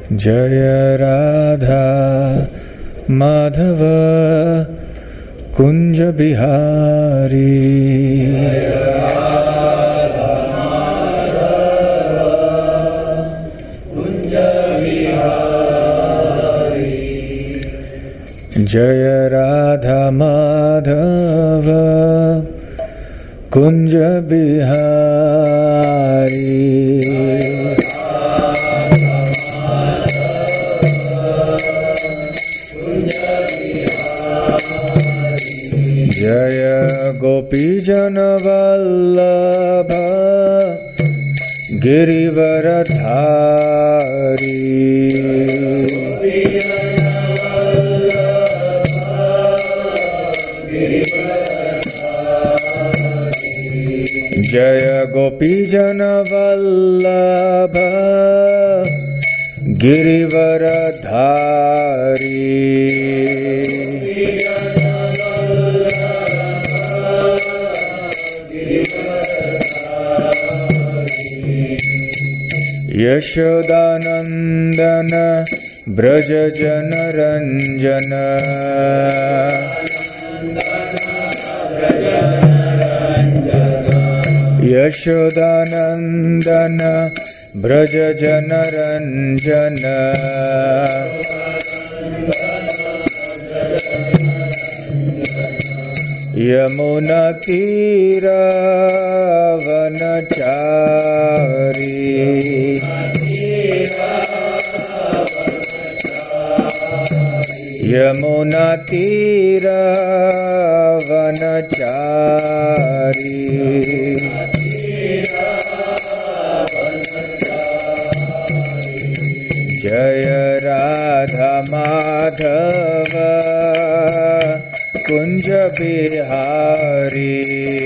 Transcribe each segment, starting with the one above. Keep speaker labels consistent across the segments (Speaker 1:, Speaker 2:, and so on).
Speaker 1: जय राधा माधव कुंज बिहारी। जय राधा माधव कुंज बिहारी। जय गोपीजन वल्लभ गिरिवरधारी। जय गोपीजन वल्लभ गिरिवरधारी। यशोदानंदन ब्रज जन रंजन। यशोदानंदन ब्रज जन रंजन। यमुना तीर वनचारी। यमुना तीर वनचारी। जय राधा माधव कुंज बिहारी।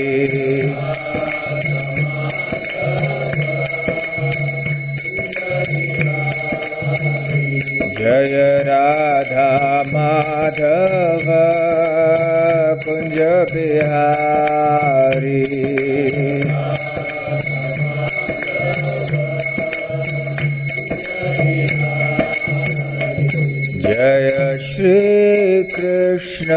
Speaker 1: जय राधा माधव कुंज बिहारी। जय श्री कृष्ण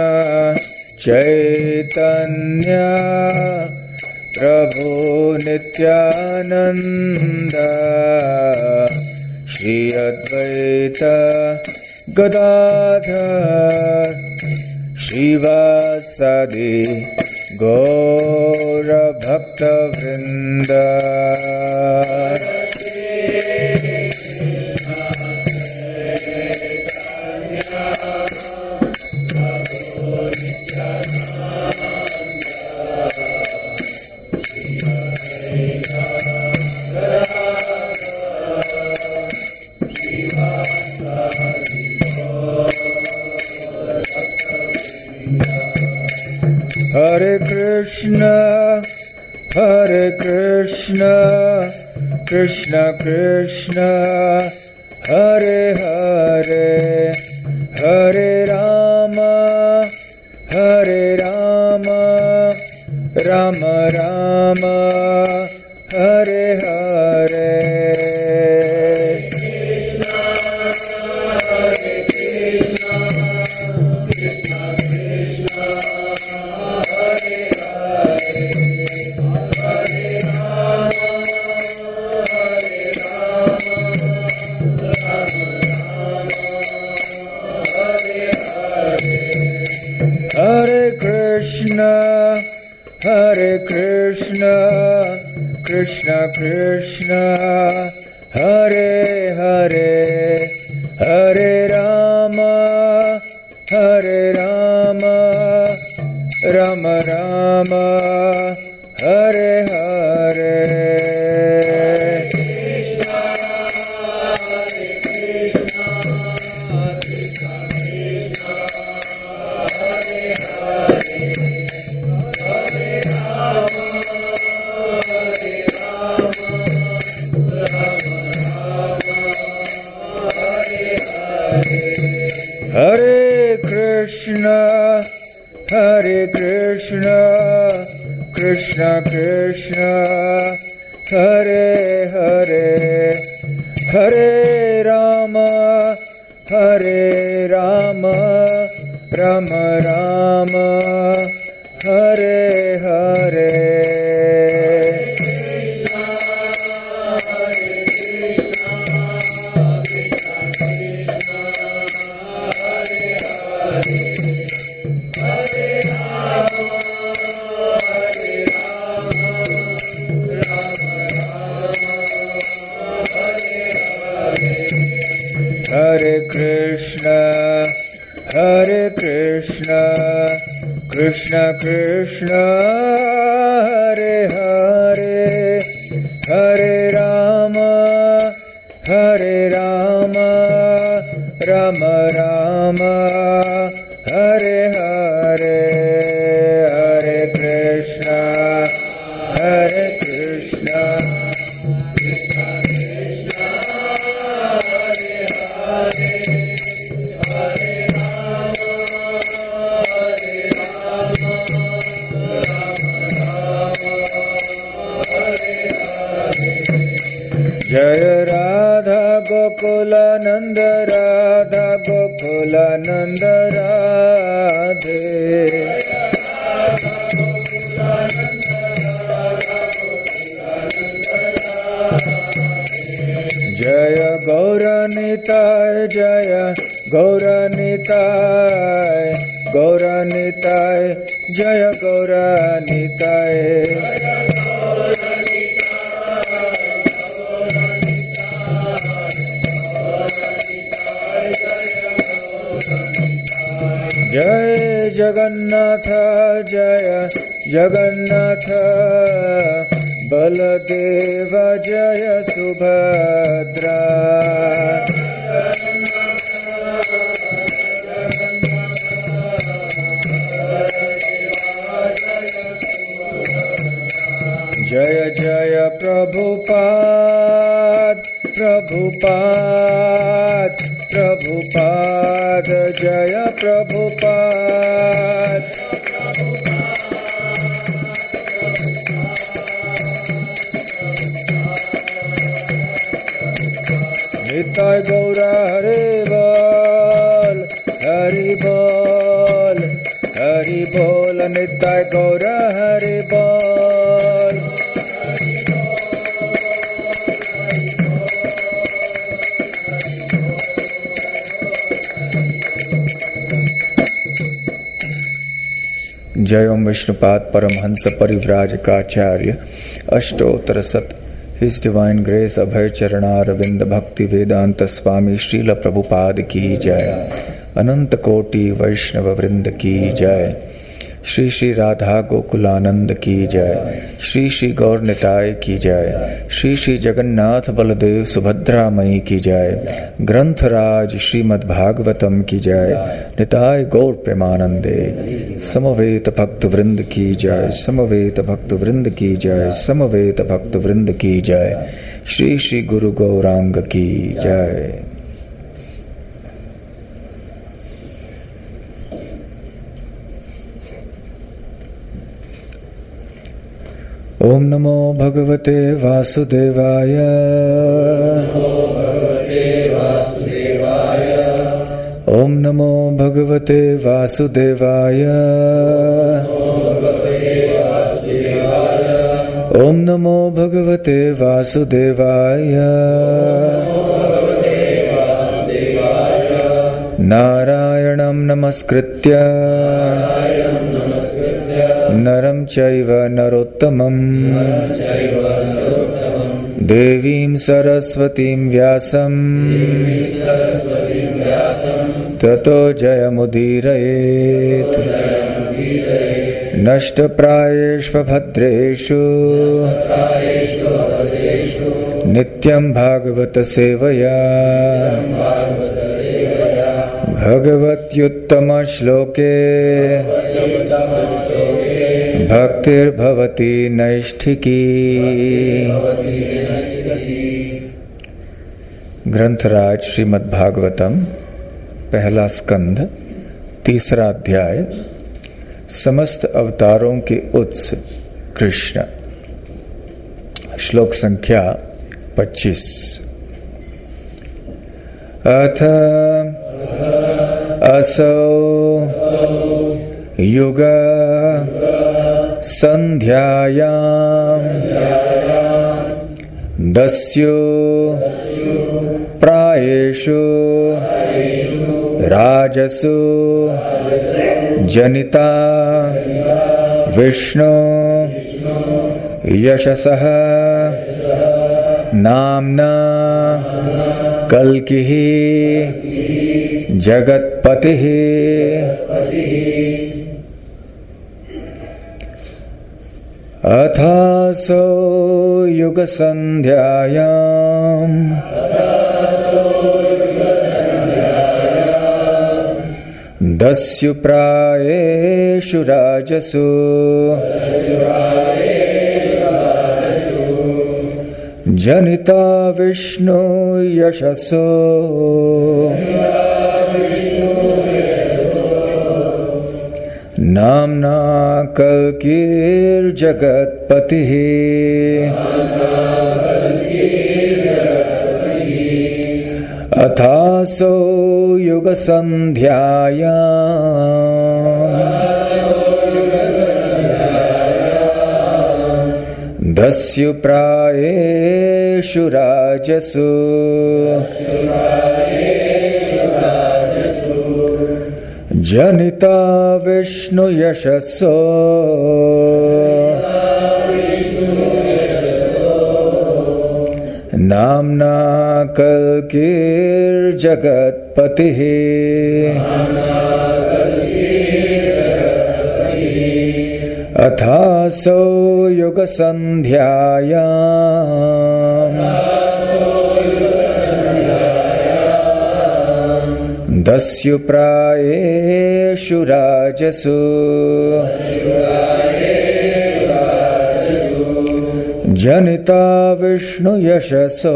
Speaker 1: चैतन्य प्रभु नित्यानंद। श्री अद्वैत गदाधर श्रीवासदि गौर भक्तवृंद। हरे कृष्ण कृष्ण कृष्ण हरे हरे, हरे Ram Ram Ram Hare Hare. Hare Krishna, Krishna Krishna, Hare Hare, Hare Rama, Rama Rama, Hare Hare. Hare Krishna, Krishna Krishna, Hare Hare, Hare Rama, Hare Rama Rama Rama Hare Hare Hare Krishna Krishna Krishna Hare Hare Hare Rama Rama Rama Hare Hare Hare Krishna Jaya Radha Gokula Nanda Radha Gokula Nanda Radhe Jaya Gauranitai Jaya Gauranitai Gauranitai Jaya Gauranitai Jai Jagannatha Jaya Jagannatha Baladeva Jaya Subhadra Jaya Jaya Prabhupada Prabhupada Prabhupada Jaya Prabhupada Nitai Gaura Hari Bol Hari Bol Hari Bol Nitai Gaura Hari Bol जय ओम विष्णुपाद परमहंस परिव्राजकाचार्य अष्टोत्तर शत His Divine Grace Abhay Charanaravvind Bhakti Vedanta Swami Srila Prabhupada की जय अनंत कोटि वैष्णव वृंद की जय श्री श्री राधा गोकुलानंद की जय श्री श्री गौर निताय की जय श्री श्री जगन्नाथ बलदेव सुभद्रा मई की जय ग्रंथराज श्रीमद् भागवतम की जय निताय गौर प्रेमानंदे समवेत भक्त वृंद की जय समवेत भक्त वृंद की जय समवेत भक्त वृंद की जय श्री श्री गुरु गौरांग की जय ओम नमो भगवते वासुदेवाय ओम नमो भगवते वासुदेवाय ओम नमो भगवते वासुदेवाय नारायणं नमस्कृत्य नरं चैव नरोत्तमं देवीं सरस्वतीं व्यासं ततो जयमुदीरयेत् नष्टप्रायेषु भद्रेषु नित्यं भागवत सेवया भगवत्युत्तम श्लोके भक्तिर्भवति नैष्ठिकी। ग्रंथराज श्रीमद् भागवतम पहला स्कंध तीसरा अध्याय समस्त अवतारों के उत्स कृष्ण। श्लोक संख्या 25। अथ असौ युग संध्यायां दस्यो प्रायेषु राजसु जनिता विष्णु यशसः नाम्ना कल्किः जगत्पतिः। अथासो युगसन्ध्यायां दस्युप्रायेषु राजसु जनिता विष्णु यशसो नाम्ना कल्किर्जगत्पतिः। अथासो युगसन्ध्यायां दस्युप्रायेषु राजसु जनिता विष्णु यशसो नाम्ना कल्किर्जगत्पतिः। अथासो युगसन्ध्यायां दस्युप्रायेषु राजसु जनिता विष्णु यशसो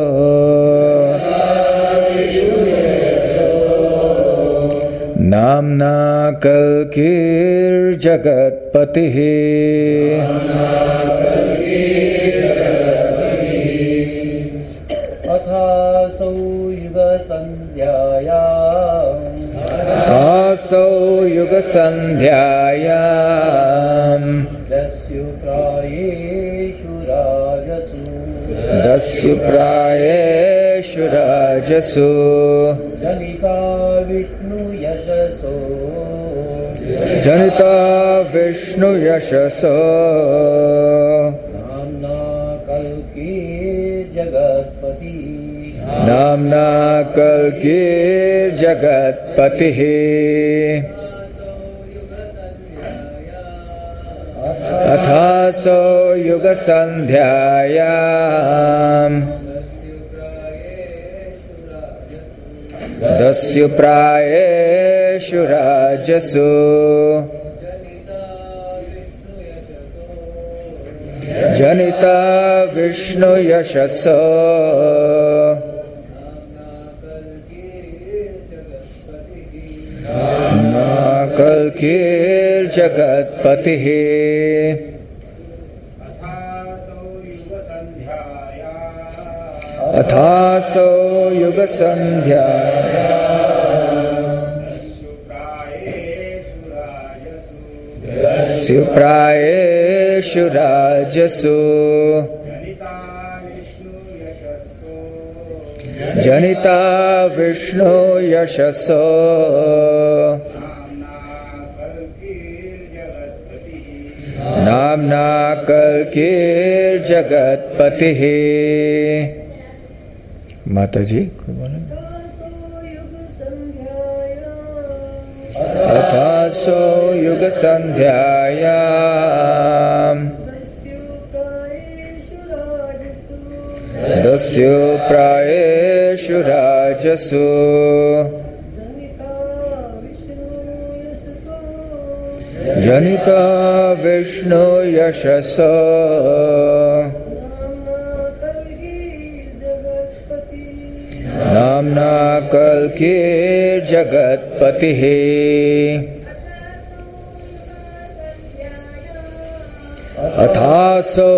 Speaker 1: नाम्ना कल्किर्जगत्पतिः।
Speaker 2: अथासो
Speaker 1: युगसन्ध्यायां दस्युप्रायेषु राजसु
Speaker 2: जनिता
Speaker 1: विष्णु यशसो नाम्ना कल्किर्जगत्पतिः। अथासो युगसन्ध्यायां दस्युप्रायेषु राजसु जनिता विष्णु यशसो कल्किर्जगत्पतिः। अथासो युगसन्ध्यायां प्रायेषु राजसु जनिता विष्णु यशसो नाम्ना कल्किर्जगत्पतिः। माता जी कोई बोले। अथासो युगसन्ध्यायां दस्युप्रायेषु राजसु जनिता विष्णु यशसो नाम्ना कल्किर्जगत्पतिः। अथासो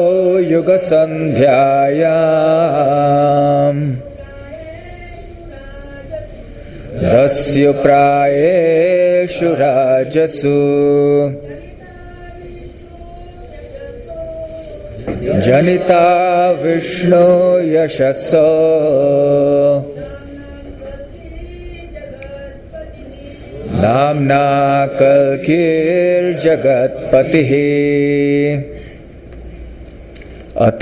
Speaker 1: युगसन्ध्यायां तस्य प्रायेषु राजसु जनिता विष्णु यशसो नाम्ना कल्किर्जगत्पतिः। अथ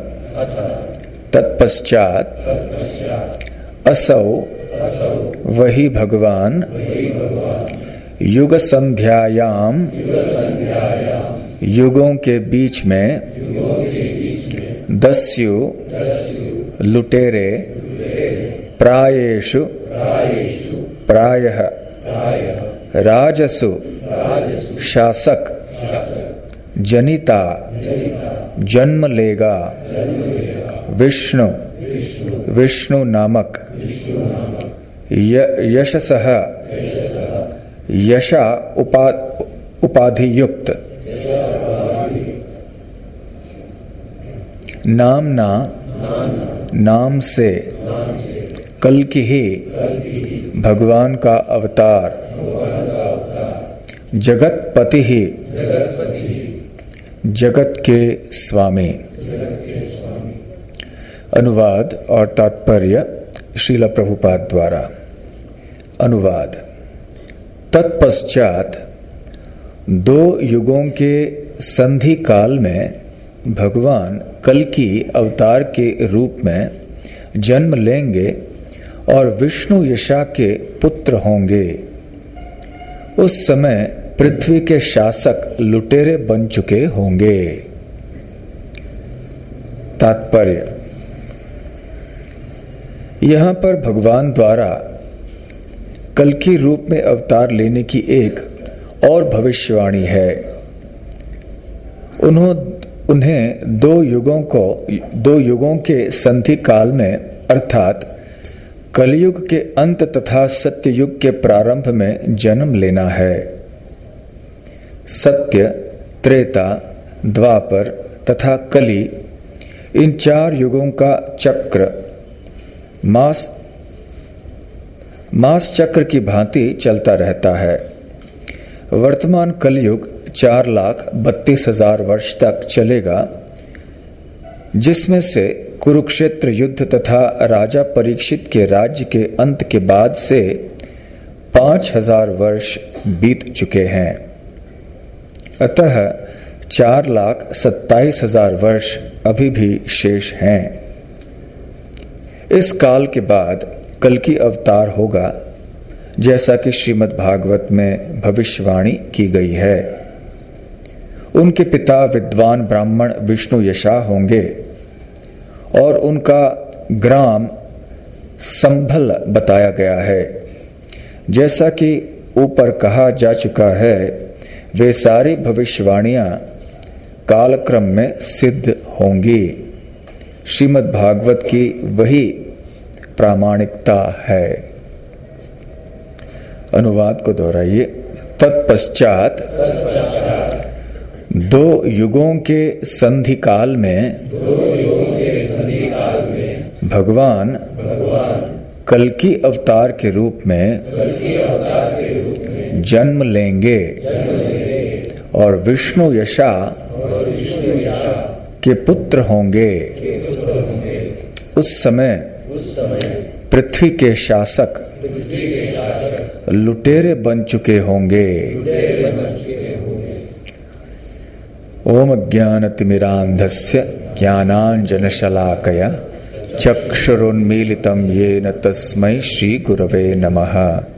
Speaker 1: तत्पश्चात असौ वही भगवान युग संध्यायाम युगों के बीच में दस्यु लुटेरे प्रायेषु प्रायः राजसु शासक जनिता जन्म लेगा विष्णु विष्णु नामक यशसः यशा उपाधि युक्त नामना नाम से कल्कि ही भगवान का अवतार जगतपति ही जगत के स्वामी। अनुवाद और तात्पर्य श्रील प्रभुपाद द्वारा। अनुवाद। तत्पश्चात दो युगों के संधि काल में भगवान कल्कि अवतार के रूप में जन्म लेंगे और विष्णु यशा के पुत्र होंगे। उस समय पृथ्वी के शासक लुटेरे बन चुके होंगे। तात्पर्य। यहां पर भगवान द्वारा कल्कि रूप में अवतार लेने की एक और भविष्यवाणी है। उन्हें दो युगों के संधि काल में अर्थात कलयुग के अंत तथा सत्ययुग के प्रारंभ में जन्म लेना है। सत्य, त्रेता, द्वापर तथा कली इन चार युगों का चक्र मास चक्र की भांति चलता रहता है। वर्तमान कलयुग 4,32,000 वर्ष तक चलेगा, जिसमें से कुरुक्षेत्र युद्ध तथा राजा परीक्षित के राज्य के अंत के बाद से 5,000 वर्ष बीत चुके हैं। अतः 4,27,000 वर्ष अभी भी शेष हैं। इस काल के बाद कल्कि अवतार होगा, जैसा कि श्रीमद् भागवत में भविष्यवाणी की गई है। उनके पिता विद्वान ब्राह्मण विष्णु यशा होंगे और उनका ग्राम संभल बताया गया है। जैसा कि ऊपर कहा जा चुका है, वे सारी भविष्यवाणियां कालक्रम में सिद्ध होंगी। श्रीमद् भागवत की वही प्रामाणिकता है। अनुवाद को दोहराइए। तत्पश्चात दो युगों के संधि काल में भगवान कल्कि अवतार के रूप में जन्म लेंगे और विष्णु यशा के पुत्र होंगे। उस समय पृथ्वी के शासक लुटेरे बन चुके होंगे। ओम ज्ञानतिमिरान्धस्य ज्ञानाञ्जनशलाकया चक्षुरुन्मीलितं येन तस्मै श्रीगुरवे नमः।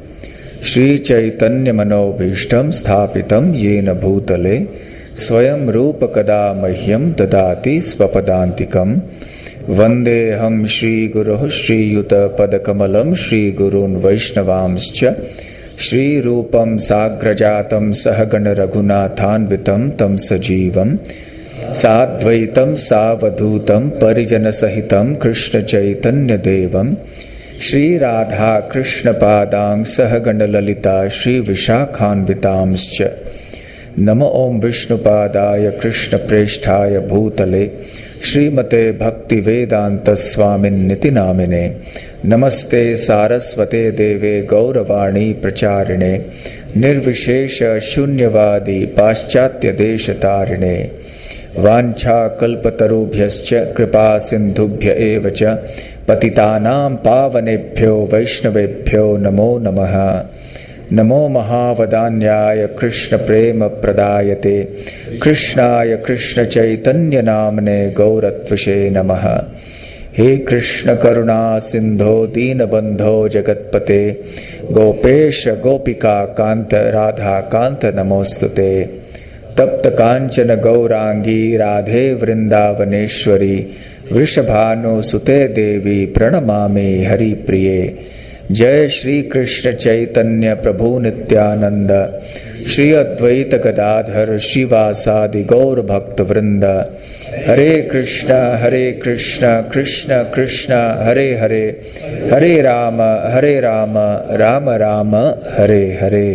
Speaker 1: श्रीचैतन्यमनोभीष्टं स्थापितं येन भूतले स्वयं रूपकदा मह्यं ददाति स्वपदान्तिकम्। वन्देऽहं श्रीगुरोः श्रीयुतपदकमलं श्रीगुरून् वैष्णवांश्च श्रीरूपं साग्रजातं सहगण रघुनाथान्वितं तं सजीवं साद्वैतं सावधूतं परिजनसहितं कृष्णचैतन्यदेवं श्रीराधा कृष्णपादां सहगण ललिता श्रीविशाखान्वितांश्च नमो ओम विष्णुपादाय कृष्णप्रेष्ठाय भूतले श्रीमते भक्ति वेदांत स्वामिन्निति नामिने। नमस्ते सारस्वते देवे गौरवाणी प्रचारिणे निर्विशेष शून्यवादी पाश्चात्य देशतारिणे। वाञ्छा कल्पतरुभ्यश्च कृपा सिन्धुभ्य एव च पतितानां पावनेभ्यो वैष्णवेभ्यो नमो नमः। नमो महावदान्याय कृष्ण प्रेम प्रदायते कृष्णाय कृष्ण चैतन्य नामने गौरत्वशे नमः। हे कृष्ण करुणा सिंधो दीनबंधो जगत्पते गोपेश गोपिका कांत राधा कांत नमोस्तुते। तप्त कांचन गौरांगी राधे वृंदावनेश्वरी वृषभानुसुते देवी प्रणमामि हरिप्रिये। जय श्री कृष्ण चैतन्य प्रभु नित्यानंद श्री अद्वैत गदाधर श्रीवासादि गौर भक्त वृंद। हरे कृष्ण कृष्ण कृष्ण हरे हरे हरे राम राम राम हरे हरे।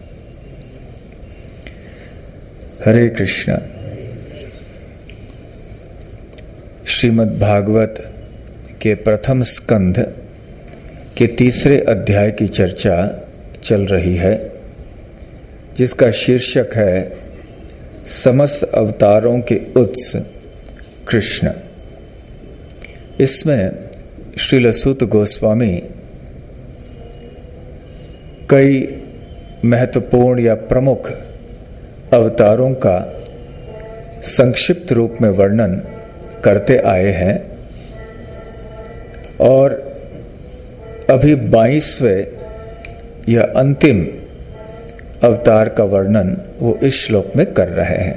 Speaker 1: हरे कृष्ण। श्रीमद् भागवत के प्रथम स्कंध के तीसरे अध्याय की चर्चा चल रही है, जिसका शीर्षक है समस्त अवतारों के उत्स कृष्ण। इसमें श्रील सूत गोस्वामी कई महत्वपूर्ण या प्रमुख अवतारों का संक्षिप्त रूप में वर्णन करते आए हैं और अभी 22वें या अंतिम अवतार का वर्णन वो इस श्लोक में कर रहे हैं।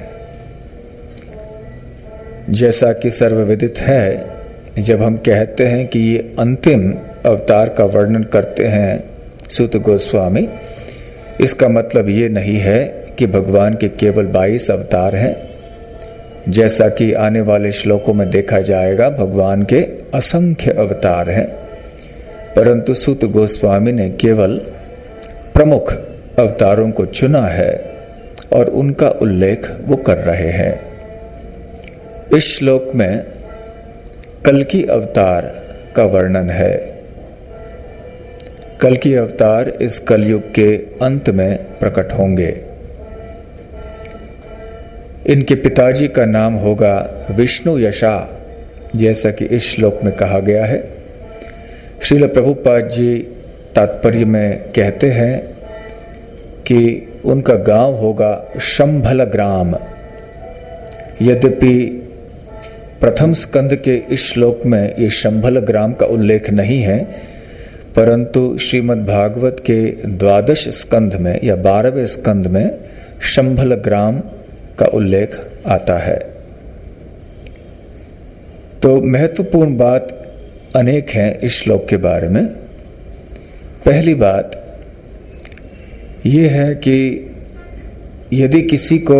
Speaker 1: जैसा कि सर्वविदित है, जब हम कहते हैं कि ये अंतिम अवतार का वर्णन करते हैं सूत गोस्वामी, इसका मतलब ये नहीं है कि भगवान के केवल 22 अवतार हैं। जैसा कि आने वाले श्लोकों में देखा जाएगा, भगवान के असंख्य अवतार हैं, परंतु सूत गोस्वामी ने केवल प्रमुख अवतारों को चुना है और उनका उल्लेख वो कर रहे हैं। इस श्लोक में कल्कि अवतार का वर्णन है। कल्कि अवतार इस कलयुग के अंत में प्रकट होंगे। इनके पिताजी का नाम होगा विष्णु यशा, जैसा कि इस श्लोक में कहा गया है। श्रील प्रभुपाद जी तात्पर्य में कहते हैं कि उनका गांव होगा शंभल ग्राम। यद्यपि प्रथम स्कंद के इस श्लोक में ये शंभल ग्राम का उल्लेख नहीं है, परंतु श्रीमद् भागवत के 12 स्कंद में या 12वें स्कंद में शंभल ग्राम का उल्लेख आता है। तो महत्वपूर्ण बात अनेक हैं इस श्लोक के बारे में। पहली बात यह है कि यदि किसी को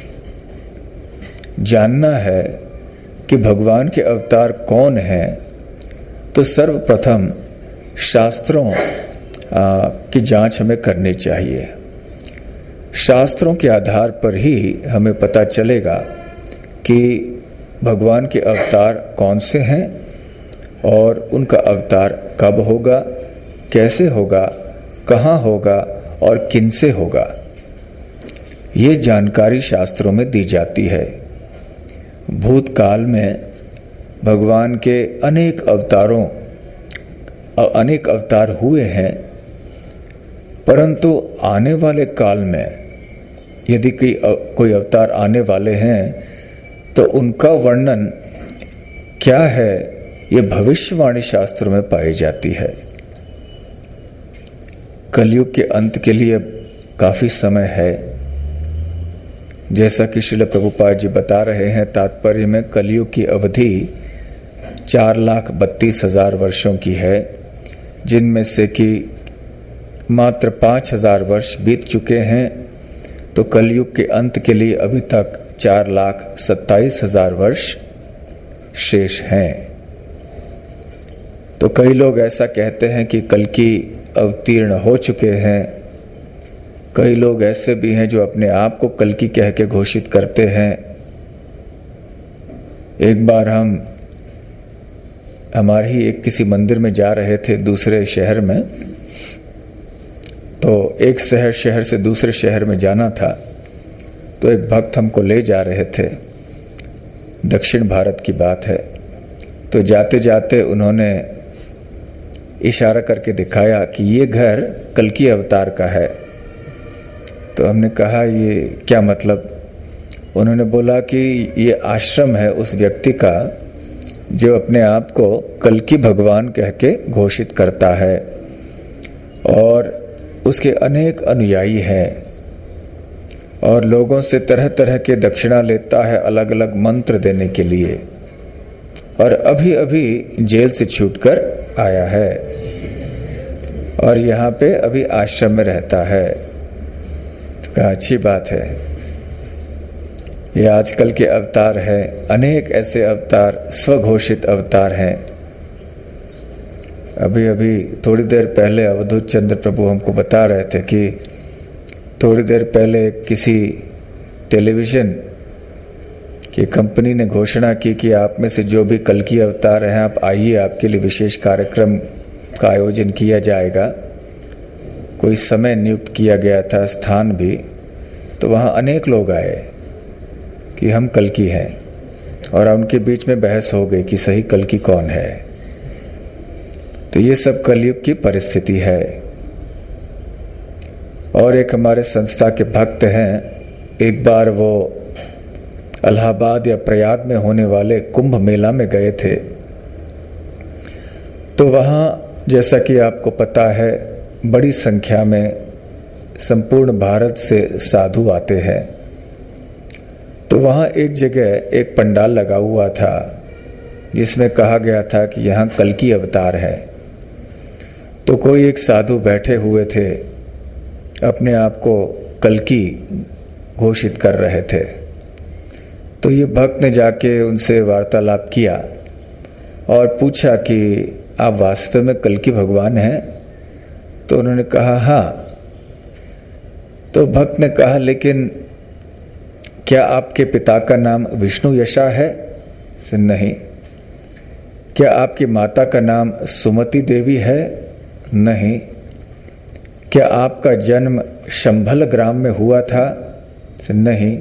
Speaker 1: जानना है कि भगवान के अवतार कौन हैं, तो सर्वप्रथम शास्त्रों की जांच हमें करनी चाहिए। शास्त्रों के आधार पर ही हमें पता चलेगा कि भगवान के अवतार कौन से हैं और उनका अवतार कब होगा, कैसे होगा, कहाँ होगा और किनसे होगा। ये जानकारी शास्त्रों में दी जाती है। भूतकाल में भगवान के अनेक अवतार हुए हैं, परंतु आने वाले काल में यदि कोई अवतार आने वाले हैं तो उनका वर्णन क्या है, ये भविष्यवाणी शास्त्रों में पाई जाती है। कलयुग के अंत के लिए काफी समय है। जैसा कि श्रील प्रभुपाद जी बता रहे हैं तात्पर्य में, कलयुग की अवधि 4,32,000 वर्षों की है, जिनमें से कि मात्र 5,000 वर्ष बीत चुके हैं। तो कलयुग के अंत के लिए अभी तक 4,27,000 वर्ष शेष हैं। तो कई लोग ऐसा कहते हैं कि कल्कि अवतीर्ण हो चुके हैं, कई लोग ऐसे भी हैं जो अपने आप को कल्कि कह के घोषित करते हैं। एक बार हम हमारे ही एक किसी मंदिर में जा रहे थे दूसरे शहर में, तो एक शहर से दूसरे शहर में जाना था, तो एक भक्त हमको ले जा रहे थे। दक्षिण भारत की बात है। तो जाते जाते उन्होंने इशारा करके दिखाया कि ये घर कल्कि अवतार का है। तो हमने कहा ये क्या मतलब? उन्होंने बोला कि ये आश्रम है उस व्यक्ति का जो अपने आप को कल्कि भगवान कह के घोषित करता है, और उसके अनेक अनुयायी हैं, और लोगों से तरह तरह के दक्षिणा लेता है अलग अलग मंत्र देने के लिए, और अभी अभी जेल से छूटकर आया है और यहाँ पे अभी आश्रम में रहता है। तो कहा अच्छी बात है, ये आजकल के अवतार है, अनेक ऐसे अवतार स्वघोषित अवतार हैं। अभी अभी थोड़ी देर पहले अवधूत चंद्र प्रभु हमको बता रहे थे कि थोड़ी देर पहले किसी टेलीविजन की कंपनी ने घोषणा की कि आप में से जो भी कल्कि अवतार हैं आप आइए, आपके लिए विशेष कार्यक्रम का आयोजन किया जाएगा। कोई समय नियुक्त किया गया था, स्थान भी, तो वहाँ अनेक लोग आए कि हम कल्कि हैं, और उनके बीच में बहस हो गई कि सही कल्कि कौन है। तो ये सब कलयुग की परिस्थिति है। और एक हमारे संस्था के भक्त हैं, एक बार वो इलाहाबाद या प्रयाग में होने वाले कुंभ मेला में गए थे। तो वहाँ जैसा कि आपको पता है बड़ी संख्या में संपूर्ण भारत से साधु आते हैं। तो वहाँ एक जगह एक पंडाल लगा हुआ था जिसमें कहा गया था कि यहाँ कल्कि अवतार है। तो कोई एक साधु बैठे हुए थे, अपने आप को कल्कि घोषित कर रहे थे। तो ये भक्त ने जाके उनसे वार्तालाप किया और पूछा कि आप वास्तव में कल्कि भगवान हैं? तो उन्होंने कहा हाँ। तो भक्त ने कहा लेकिन क्या आपके पिता का नाम विष्णु यशा है? नहीं। क्या आपकी माता का नाम सुमति देवी है? नहीं। क्या आपका जन्म शंभल ग्राम में हुआ था? नहीं।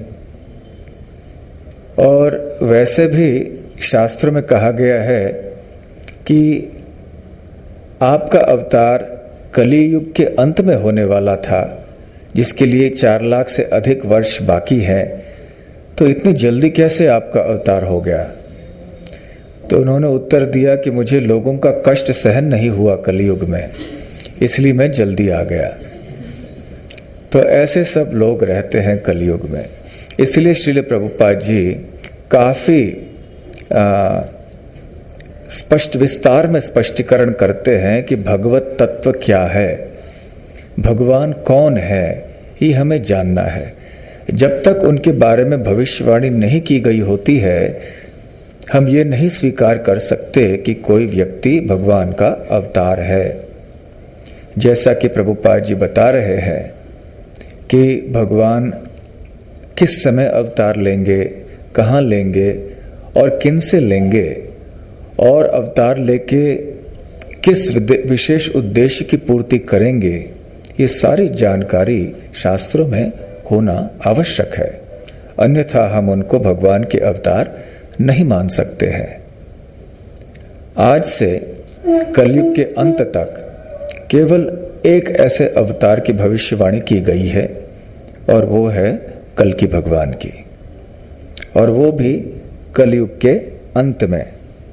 Speaker 1: और वैसे भी शास्त्रों में कहा गया है कि आपका अवतार कली युग के अंत में होने वाला था, जिसके लिए 4 लाख से अधिक वर्ष बाकी है। तो इतनी जल्दी कैसे आपका अवतार हो गया? तो उन्होंने उत्तर दिया कि मुझे लोगों का कष्ट सहन नहीं हुआ कलयुग में, इसलिए मैं जल्दी आ गया। तो ऐसे सब लोग रहते हैं कलयुग में। इसलिए श्रील प्रभुपाद जी काफी स्पष्ट विस्तार में स्पष्टीकरण करते हैं कि भगवत तत्व क्या है, भगवान कौन है, ये हमें जानना है। जब तक उनके बारे में भविष्यवाणी नहीं की गई होती है, हम ये नहीं स्वीकार कर सकते कि कोई व्यक्ति भगवान का अवतार है। जैसा कि प्रभुपाद जी बता रहे हैं कि भगवान किस समय अवतार लेंगे, कहाँ लेंगे और किन से लेंगे, और अवतार लेके किस विशेष उद्देश्य की पूर्ति करेंगे, ये सारी जानकारी शास्त्रों में होना आवश्यक है। अन्यथा हम उनको भगवान के अवतार नहीं मान सकते हैं। आज से कलयुग के अंत तक केवल एक ऐसे अवतार की भविष्यवाणी की गई है, और वो है कल्कि भगवान की, और वो भी कलयुग के अंत में।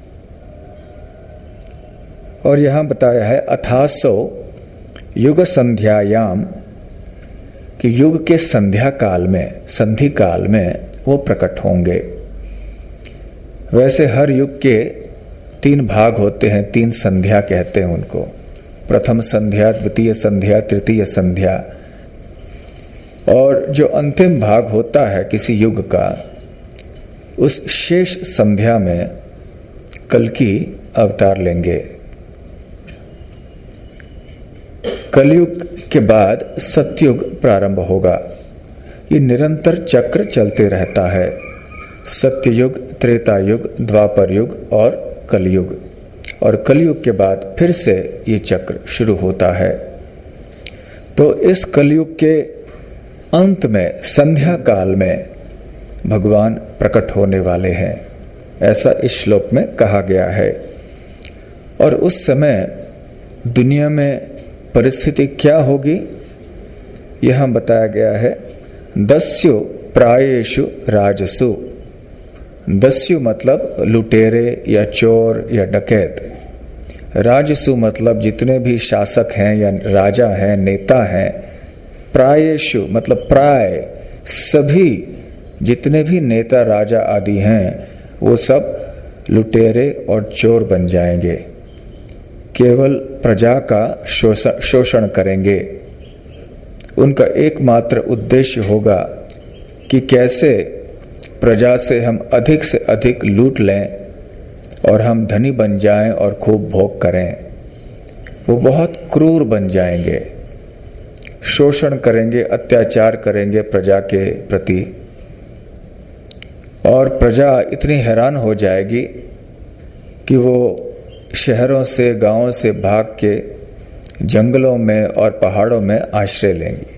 Speaker 1: और यहां बताया है अथासो युग संध्यायाम, कि युग के संध्या काल में, संधि काल में वो प्रकट होंगे। वैसे हर युग के 3 भाग होते हैं, 3 संध्या कहते हैं उनको। प्रथम संध्या, द्वितीय संध्या, तृतीय संध्या। और जो अंतिम भाग होता है किसी युग का, उस शेष संध्या में कल्कि अवतार लेंगे। कलयुग के बाद सतयुग प्रारंभ होगा। ये निरंतर चक्र चलते रहता है। सत्ययुग, त्रेता युग, द्वापर युग और कलयुग, और कलयुग के बाद फिर से ये चक्र शुरू होता है। तो इस कलयुग के अंत में, संध्या काल में भगवान प्रकट होने वाले हैं, ऐसा इस श्लोक में कहा गया है। और उस समय दुनिया में परिस्थिति क्या होगी, यह बताया गया है। दस्यु प्रायेषु राजसु। दस्यु मतलब लुटेरे या चोर या डकैत। राजसु मतलब जितने भी शासक हैं या राजा हैं, नेता हैं। प्रायेषु मतलब प्राय सभी जितने भी नेता राजा आदि हैं वो सब लुटेरे और चोर बन जाएंगे। केवल प्रजा का शोषण करेंगे। उनका एकमात्र उद्देश्य होगा कि कैसे प्रजा से हम अधिक से अधिक लूट लें और हम धनी बन जाएं और खूब भोग करें। वो बहुत क्रूर बन जाएंगे, शोषण करेंगे, अत्याचार करेंगे प्रजा के प्रति, और प्रजा इतनी हैरान हो जाएगी कि वो शहरों से, गांवों से भाग के जंगलों में और पहाड़ों में आश्रय लेंगी।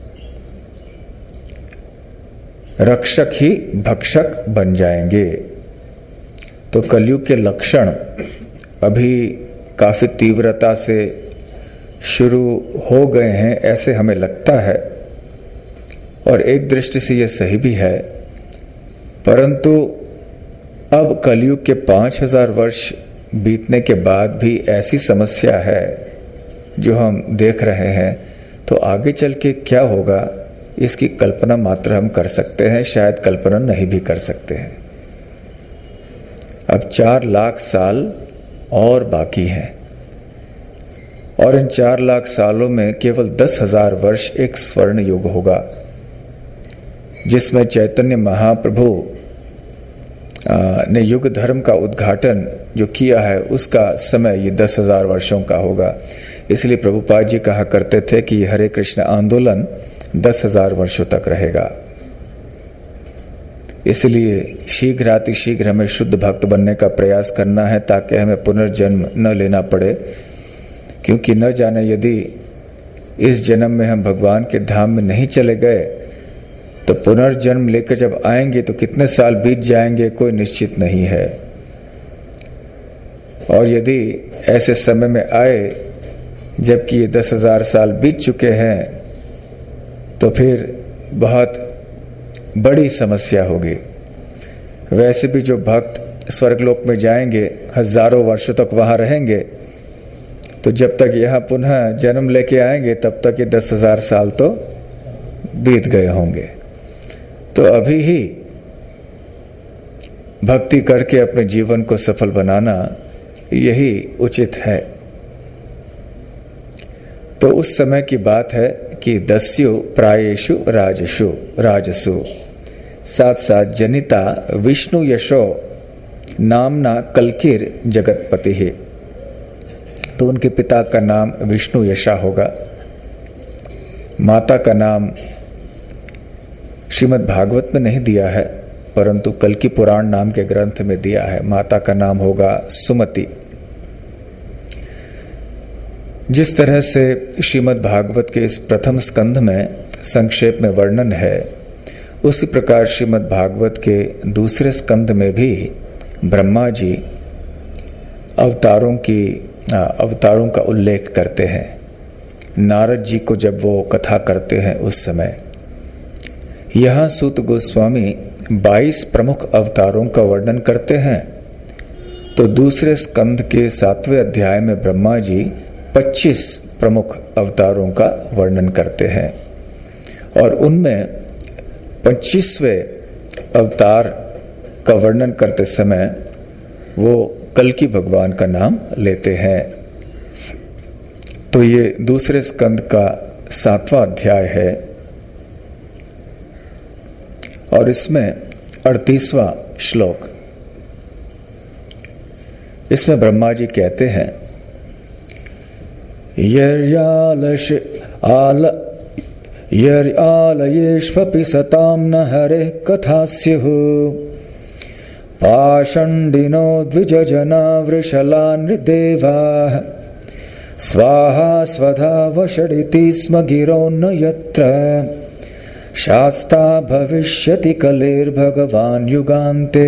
Speaker 1: रक्षक ही भक्षक बन जाएंगे। तो कलयुग के लक्षण अभी काफी तीव्रता से शुरू हो गए हैं, ऐसे हमें लगता है, और एक दृष्टि से यह सही भी है। परंतु अब कलयुग के 5000 वर्ष बीतने के बाद भी ऐसी समस्या है जो हम देख रहे हैं, तो आगे चल के क्या होगा इसकी कल्पना मात्र हम कर सकते हैं, शायद कल्पना नहीं भी कर सकते हैं। अब 4 लाख साल और बाकी हैं, और इन 4 लाख सालों में केवल 10,000 वर्ष एक स्वर्ण युग होगा, जिसमें चैतन्य महाप्रभु ने युग धर्म का उद्घाटन जो किया है उसका समय ये 10,000 वर्षों का होगा। इसलिए प्रभुपाद जी कहा करते थे कि ये हरे कृष्ण आंदोलन 10,000 वर्षों तक रहेगा। इसलिए शीघ्र हमें शुद्ध भक्त बनने का प्रयास करना है, ताकि हमें पुनर्जन्म न लेना पड़े, क्योंकि न जाने यदि इस जन्म में हम भगवान के धाम में नहीं चले गए तो पुनर्जन्म लेकर जब आएंगे तो कितने साल बीत जाएंगे कोई निश्चित नहीं है। और यदि ऐसे समय में आए जबकि ये 10,000 साल बीत चुके हैं तो फिर बहुत बड़ी समस्या होगी। वैसे भी जो भक्त स्वर्गलोक में जाएंगे हजारों वर्षों तक वहां रहेंगे, तो जब तक यहाँ पुनः जन्म लेके आएंगे तब तक ये 10,000 साल तो बीत गए होंगे। तो अभी ही भक्ति करके अपने जीवन को सफल बनाना यही उचित है। तो उस समय की बात है कि दस्यु प्रायेषु राजसु, साथ साथ जनिता विष्णु यशो नामना कलकिर जगतपति है। तो उनके पिता का नाम विष्णु यशा होगा। माता का नाम श्रीमद् भागवत में नहीं दिया है, परंतु कल्कि पुराण नाम के ग्रंथ में दिया है। माता का नाम होगा सुमति। जिस तरह से श्रीमद् भागवत के इस प्रथम स्कंध में संक्षेप में वर्णन है, उसी प्रकार श्रीमद् भागवत के दूसरे स्कंध में भी ब्रह्मा जी अवतारों का उल्लेख करते हैं। नारद जी को जब वो कथा करते हैं उस समय, यहाँ सूत गोस्वामी 22 प्रमुख अवतारों का वर्णन करते हैं, तो दूसरे स्कंध के 7वें अध्याय में ब्रह्मा जी 25 प्रमुख अवतारों का वर्णन करते हैं, और उनमें 25वें अवतार का वर्णन करते समय वो कल्कि भगवान का नाम लेते हैं। तो ये दूसरे स्कंद का 7वां अध्याय है, और इसमें 38वां श्लोक, इसमें ब्रह्मा जी कहते हैं यर्यालयेष्वपि सतां न हरेः कथास्युः पाषण्डिनो द्विजजना वृषला नृदेवाः स्वाहा स्वधा वषडिति स्म गिरो न यत्र शास्ता भविष्यति कलेर्भगवान् युगान्ते।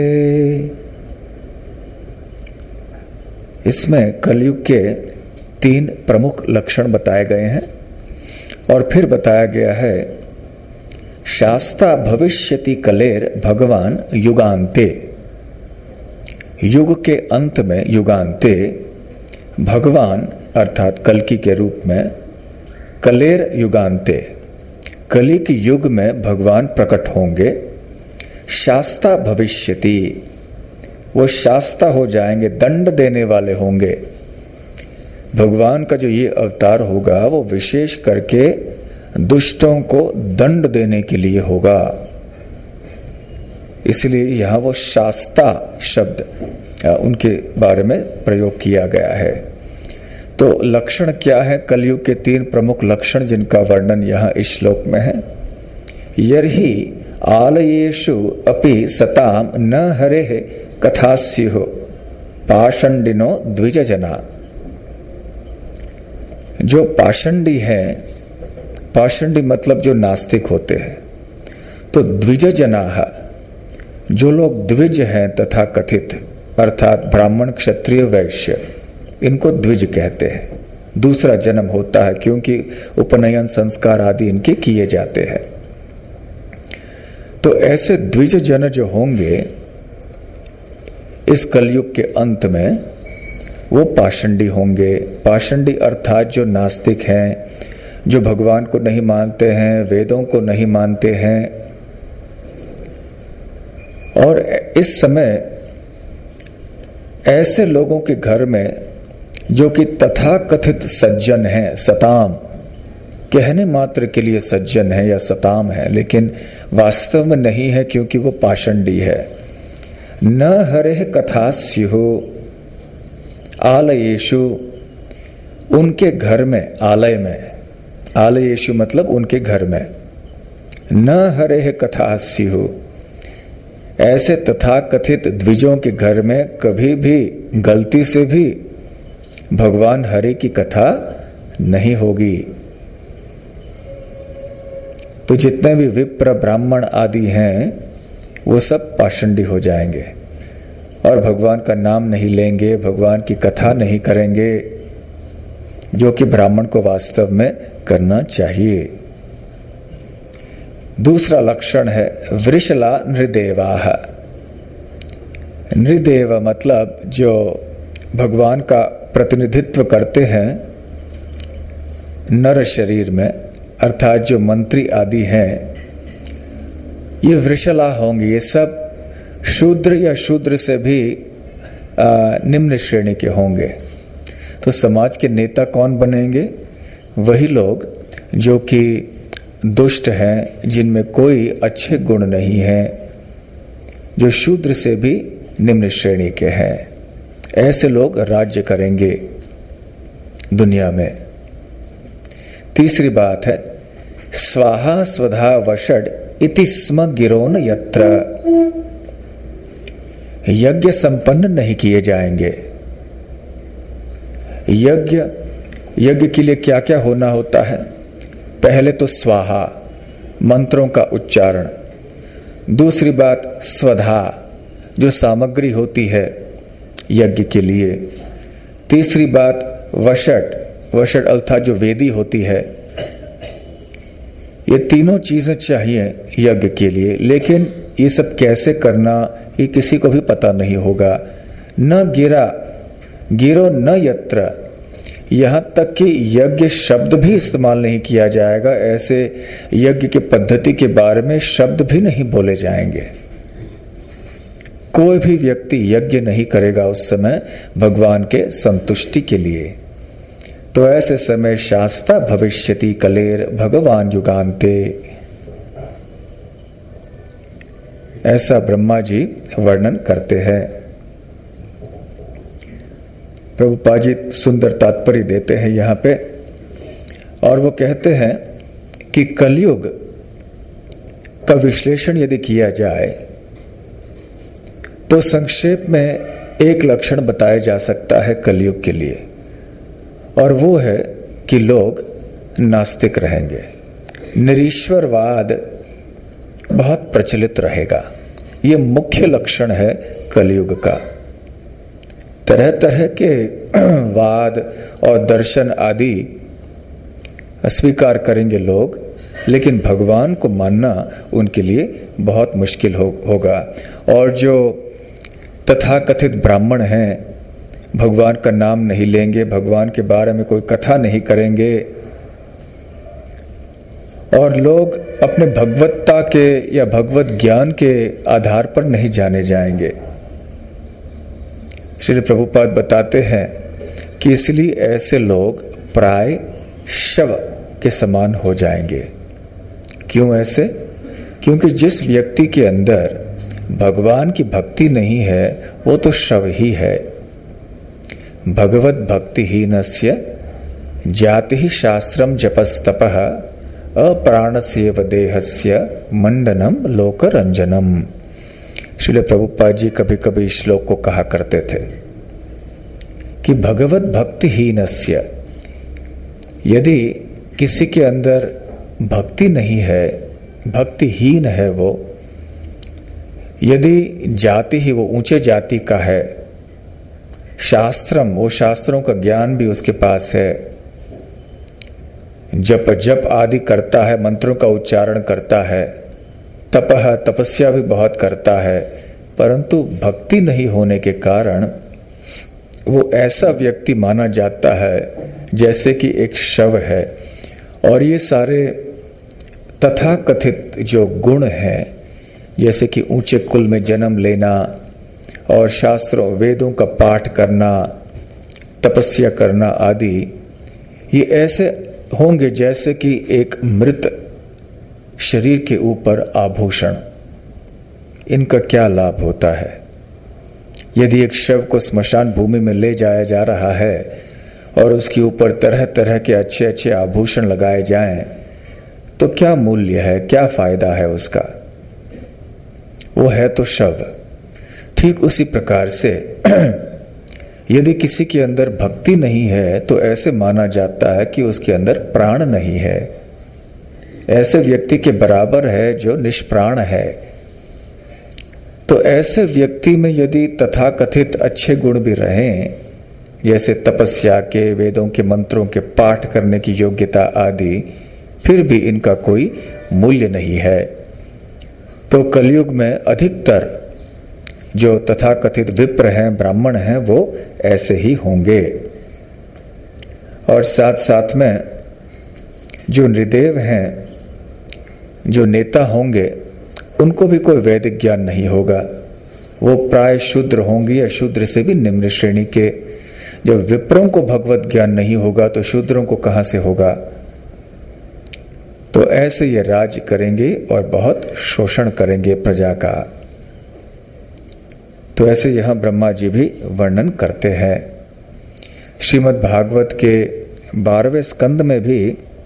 Speaker 1: इसमें कलयुग के 3 प्रमुख लक्षण बताए गए हैं और फिर बताया गया है शास्ता भविष्यति कलेर भगवान युगान्ते। युग के अंत में युगान्ते भगवान अर्थात कल्कि के रूप में, कलेर युगान्ते कलि के युग में भगवान प्रकट होंगे। शास्ता भविष्यति वो शास्ता हो जाएंगे, दंड देने वाले होंगे। भगवान का जो ये अवतार होगा वो विशेष करके दुष्टों को दंड देने के लिए होगा, इसलिए यहां वो शास्ता शब्द उनके बारे में प्रयोग किया गया है। तो लक्षण क्या है? कलयुग के 3 प्रमुख लक्षण जिनका वर्णन यहाँ इस श्लोक में है। यर्हि आलयेषु अपि सताम न हरेः कथास्युः पाषण्डिनो द्विजजना। जो पाषंडी है, पाषंडी मतलब जो नास्तिक होते हैं, तो द्विजजनाः जो लोग द्विज हैं तथा कथित अर्थात ब्राह्मण क्षत्रिय वैश्य, इनको द्विज कहते हैं। दूसरा जन्म होता है क्योंकि उपनयन संस्कार आदि इनके किए जाते हैं। तो ऐसे द्विज जन जो होंगे इस कलयुग के अंत में वो पाषंडी होंगे। पाषंडी अर्थात जो नास्तिक हैं, जो भगवान को नहीं मानते हैं, वेदों को नहीं मानते हैं। और इस समय ऐसे लोगों के घर में जो कि तथाकथित सज्जन हैं, सताम कहने मात्र के लिए सज्जन है या सताम है, लेकिन वास्तव में नहीं है क्योंकि वो पाषंडी है। न हरेः कथास्युः आलयेषु उनके घर में, आलय में, आलयेषु मतलब उनके घर में, न हरेः कथास्युः ऐसे तथाकथित द्विजों के घर में कभी भी गलती से भी भगवान हरि की कथा नहीं होगी। तो जितने भी विप्र ब्राह्मण आदि हैं वो सब पाषंडी हो जाएंगे और भगवान का नाम नहीं लेंगे, भगवान की कथा नहीं करेंगे, जो कि ब्राह्मण को वास्तव में करना चाहिए। दूसरा लक्षण है वृषला नृदेवाः। नृदेव मतलब जो भगवान का प्रतिनिधित्व करते हैं नर शरीर में, अर्थात जो मंत्री आदि हैं, ये वृषला होंगे। ये सब शूद्र या शूद्र से भी निम्न श्रेणी के होंगे। तो समाज के नेता कौन बनेंगे? वही लोग जो कि दुष्ट हैं, जिनमें कोई अच्छे गुण नहीं हैं, जो शूद्र से भी निम्न श्रेणी के हैं। ऐसे लोग राज्य करेंगे दुनिया में। तीसरी बात है स्वाहा स्वधा वषड इति स्म गिरोन यत्र। यज्ञ संपन्न नहीं किए जाएंगे। यज्ञ के लिए क्या क्या होना होता है? पहले तो स्वाहा मंत्रों का उच्चारण, दूसरी बात स्वधा जो सामग्री होती है यज्ञ के लिए, तीसरी बात वषड अर्थात जो वेदी होती है। ये तीनों चीजें चाहिए यज्ञ के लिए, लेकिन ये सब कैसे करना ये किसी को भी पता नहीं होगा। न गिरो न यत्र, यहां तक कि यज्ञ शब्द भी इस्तेमाल नहीं किया जाएगा। ऐसे यज्ञ की पद्धति के बारे में शब्द भी नहीं बोले जाएंगे। कोई भी व्यक्ति यज्ञ नहीं करेगा उस समय भगवान के संतुष्टि के लिए। तो ऐसे समय शास्ता भविष्यति कलेर भगवान युगान्ते, ऐसा ब्रह्मा जी वर्णन करते हैं। प्रभुपाद जी सुंदर तात्पर्य देते हैं यहाँ पे। और वो कहते हैं कि कलयुग का विश्लेषण यदि किया जाए तो संक्षेप में एक लक्षण बताया जा सकता है कलयुग के लिए, और वो है कि लोग नास्तिक रहेंगे। निरीश्वरवाद बहुत प्रचलित रहेगा। ये मुख्य लक्षण है कलयुग का। तरह तरह के वाद और दर्शन आदि स्वीकार करेंगे लोग, लेकिन भगवान को मानना उनके लिए बहुत मुश्किल होगा। और जो तथाकथित ब्राह्मण हैं, भगवान का नाम नहीं लेंगे, भगवान के बारे में कोई कथा नहीं करेंगे, और लोग अपने भगवत्ता के या भगवत ज्ञान के आधार पर नहीं जाने जाएंगे। श्री प्रभुपाद बताते हैं कि इसलिए ऐसे लोग प्राय शव के समान हो जाएंगे। क्यों ऐसे? क्योंकि जिस व्यक्ति के अंदर भगवान की भक्ति नहीं है वो तो शव ही है। भगवत भक्तिहीनस्य जाति शास्त्रम जपस्तपः अप्राणस्येव देहस्य मंडनम लोकरंजनम। श्रील प्रभुपाद जी कभी कभी श्लोक को कहा करते थे कि भगवत भक्तिहीनस्य, यदि किसी के अंदर भक्ति नहीं है, भक्तिहीन है वो, यदि जाति ही वो ऊंचे जाति का है, शास्त्रम, वो शास्त्रों का ज्ञान भी उसके पास है, जप आदि करता है, मंत्रों का उच्चारण करता है, तपह, तपस्या भी बहुत करता है, परंतु भक्ति नहीं होने के कारण वो ऐसा व्यक्ति माना जाता है जैसे कि एक शव है। और ये सारे तथाकथित जो गुण हैं, जैसे कि ऊंचे कुल में जन्म लेना और शास्त्रों वेदों का पाठ करना, तपस्या करना आदि, ये ऐसे होंगे जैसे कि एक मृत शरीर के ऊपर आभूषण। इनका क्या लाभ होता है? यदि एक शव को स्मशान भूमि में ले जाया जा रहा है और उसके ऊपर तरह तरह के अच्छे अच्छे आभूषण लगाए जाएं, तो क्या मूल्य है, क्या फायदा है उसका? वो है तो शव। ठीक उसी प्रकार से यदि किसी के अंदर भक्ति नहीं है तो ऐसे माना जाता है कि उसके अंदर प्राण नहीं है। ऐसे व्यक्ति के बराबर है जो निष्प्राण है। तो ऐसे व्यक्ति में यदि तथाकथित अच्छे गुण भी रहें, जैसे तपस्या के, वेदों के मंत्रों के पाठ करने की योग्यता आदि, फिर भी इनका कोई मूल्य नहीं है। तो कलयुग में अधिकतर जो तथाकथित विप्र हैं, ब्राह्मण हैं, वो ऐसे ही होंगे। और साथ साथ में जो नृदेव हैं, जो नेता होंगे, उनको भी कोई वैदिक ज्ञान नहीं होगा। वो प्राय शूद्र होंगे या शूद्र से भी निम्न श्रेणी के। जब विप्रों को भगवत ज्ञान नहीं होगा तो शूद्रों को कहां से होगा? तो ऐसे ये राज्य करेंगे और बहुत शोषण करेंगे प्रजा का। तो ऐसे यहां ब्रह्मा जी भी वर्णन करते हैं। श्रीमद् भागवत के 12वें स्कंद में भी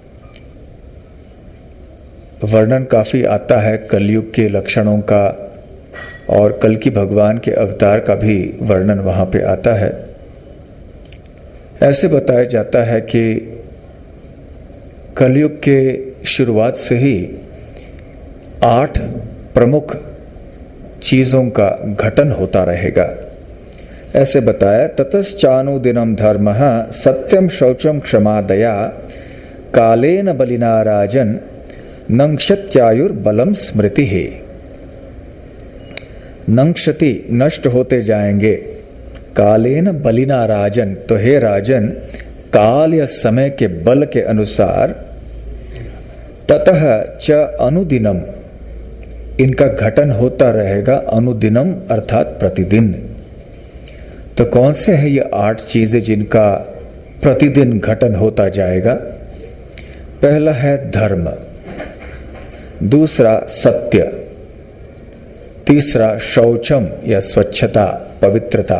Speaker 1: वर्णन काफी आता है कलयुग के लक्षणों का, और कल्कि भगवान के अवतार का भी वर्णन वहां पे आता है। ऐसे बताया जाता है कि कलयुग के शुरुआत से ही 8 प्रमुख चीजों का घटन होता रहेगा। ऐसे बताया, ततश्चानुदिनम धर्मः सत्यम शौचम क्षमा दया कालेन बलिना राजन नंक्षत्यायुर्बलम स्मृति है। नंक्षति, नष्ट होते जाएंगे, कालेन बलिना राजन, तो हे राजन, काल या समय के बल के अनुसार, ततः च अनुदिनम, इनका घटन होता रहेगा, अनुदिनम अर्थात प्रतिदिन। तो कौन से हैं ये 8 चीजें जिनका प्रतिदिन घटन होता जाएगा? पहला है धर्म, दूसरा सत्य, तीसरा शौचम या स्वच्छता, पवित्रता,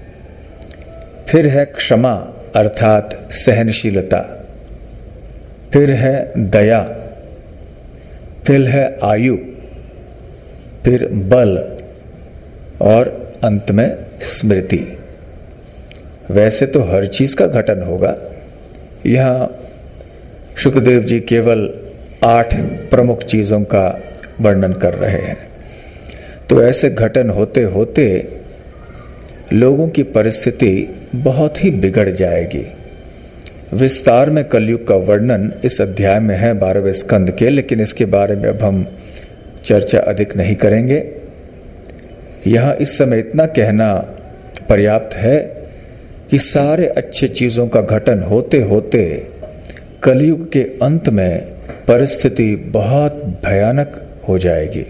Speaker 1: फिर है क्षमा अर्थात सहनशीलता, फिर है दया, फिर है आयु, फिर बल और अंत में स्मृति। वैसे तो हर चीज का घटन होगा, यहां शुकदेव जी केवल 8 प्रमुख चीजों का वर्णन कर रहे हैं। तो ऐसे घटन होते होते लोगों की परिस्थिति बहुत ही बिगड़ जाएगी। विस्तार में कलयुग का वर्णन इस अध्याय में है 12वें स्कंद के, लेकिन इसके बारे में अब हम चर्चा अधिक नहीं करेंगे। यहां इस समय इतना कहना पर्याप्त है कि सारे अच्छे चीजों का घटन होते होते कलयुग के अंत में परिस्थिति बहुत भयानक हो जाएगी।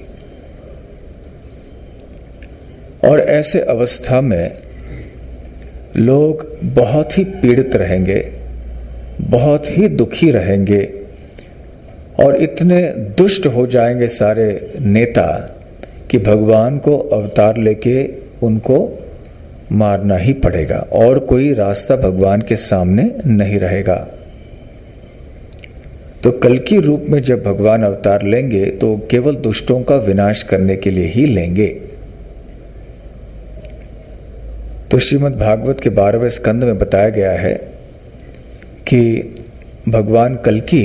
Speaker 1: और ऐसे अवस्था में लोग बहुत ही पीड़ित रहेंगे, बहुत ही दुखी रहेंगे और इतने दुष्ट हो जाएंगे सारे नेता कि भगवान को अवतार लेके उनको मारना ही पड़ेगा और कोई रास्ता भगवान के सामने नहीं रहेगा। तो कल की रूप में जब भगवान अवतार लेंगे तो केवल दुष्टों का विनाश करने के लिए ही लेंगे। तो श्रीमद् भागवत के 12वें स्कंद में बताया गया है कि भगवान कल्कि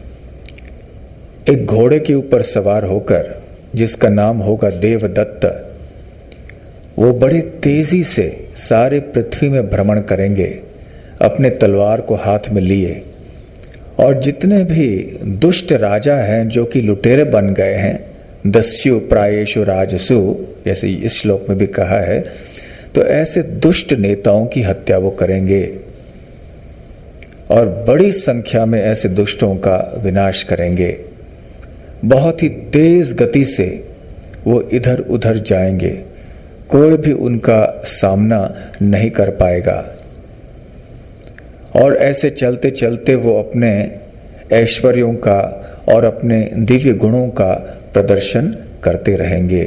Speaker 1: एक घोड़े के ऊपर सवार होकर, जिसका नाम होगा देवदत्त, वो बड़े तेजी से सारे पृथ्वी में भ्रमण करेंगे अपने तलवार को हाथ में लिए। और जितने भी दुष्ट राजा हैं जो कि लुटेरे बन गए हैं, दस्यु प्रायेषु राजसु, जैसे इस श्लोक में भी कहा है, तो ऐसे दुष्ट नेताओं की हत्या वो करेंगे और बड़ी संख्या में ऐसे दुष्टों का विनाश करेंगे। बहुत ही तेज गति से वो इधर उधर जाएंगे, कोई भी उनका सामना नहीं कर पाएगा। और ऐसे चलते चलते वो अपने ऐश्वर्यों का और अपने दिव्य गुणों का प्रदर्शन करते रहेंगे।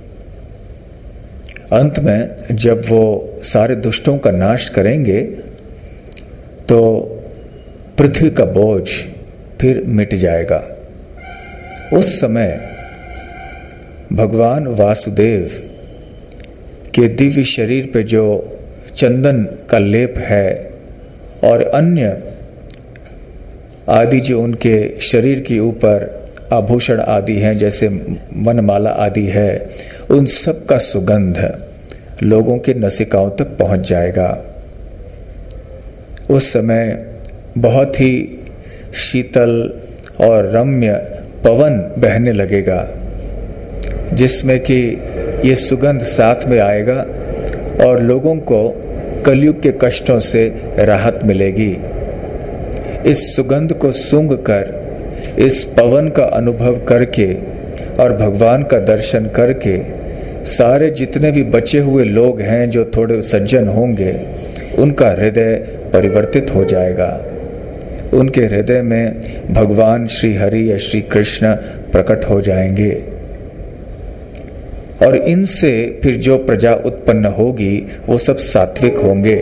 Speaker 1: अंत में जब वो सारे दुष्टों का नाश करेंगे तो पृथ्वी का बोझ फिर मिट जाएगा। उस समय भगवान वासुदेव के दिव्य शरीर पे जो चंदन का लेप है और अन्य आदि जो उनके शरीर के ऊपर आभूषण आदि हैं, जैसे वनमाला आदि है, उन सब का सुगंध लोगों के नसिकाओं तक पहुंच जाएगा। उस समय बहुत ही शीतल और रम्य पवन बहने लगेगा, जिसमें कि ये सुगंध साथ में आएगा और लोगों को कलयुग के कष्टों से राहत मिलेगी। इस सुगंध को सूंघ कर, इस पवन का अनुभव करके और भगवान का दर्शन करके सारे जितने भी बचे हुए लोग हैं जो थोड़े सज्जन होंगे, उनका हृदय परिवर्तित हो जाएगा। उनके हृदय में भगवान श्री हरि या श्री कृष्ण प्रकट हो जाएंगे और इनसे फिर जो प्रजा उत्पन्न होगी वो सब सात्विक होंगे।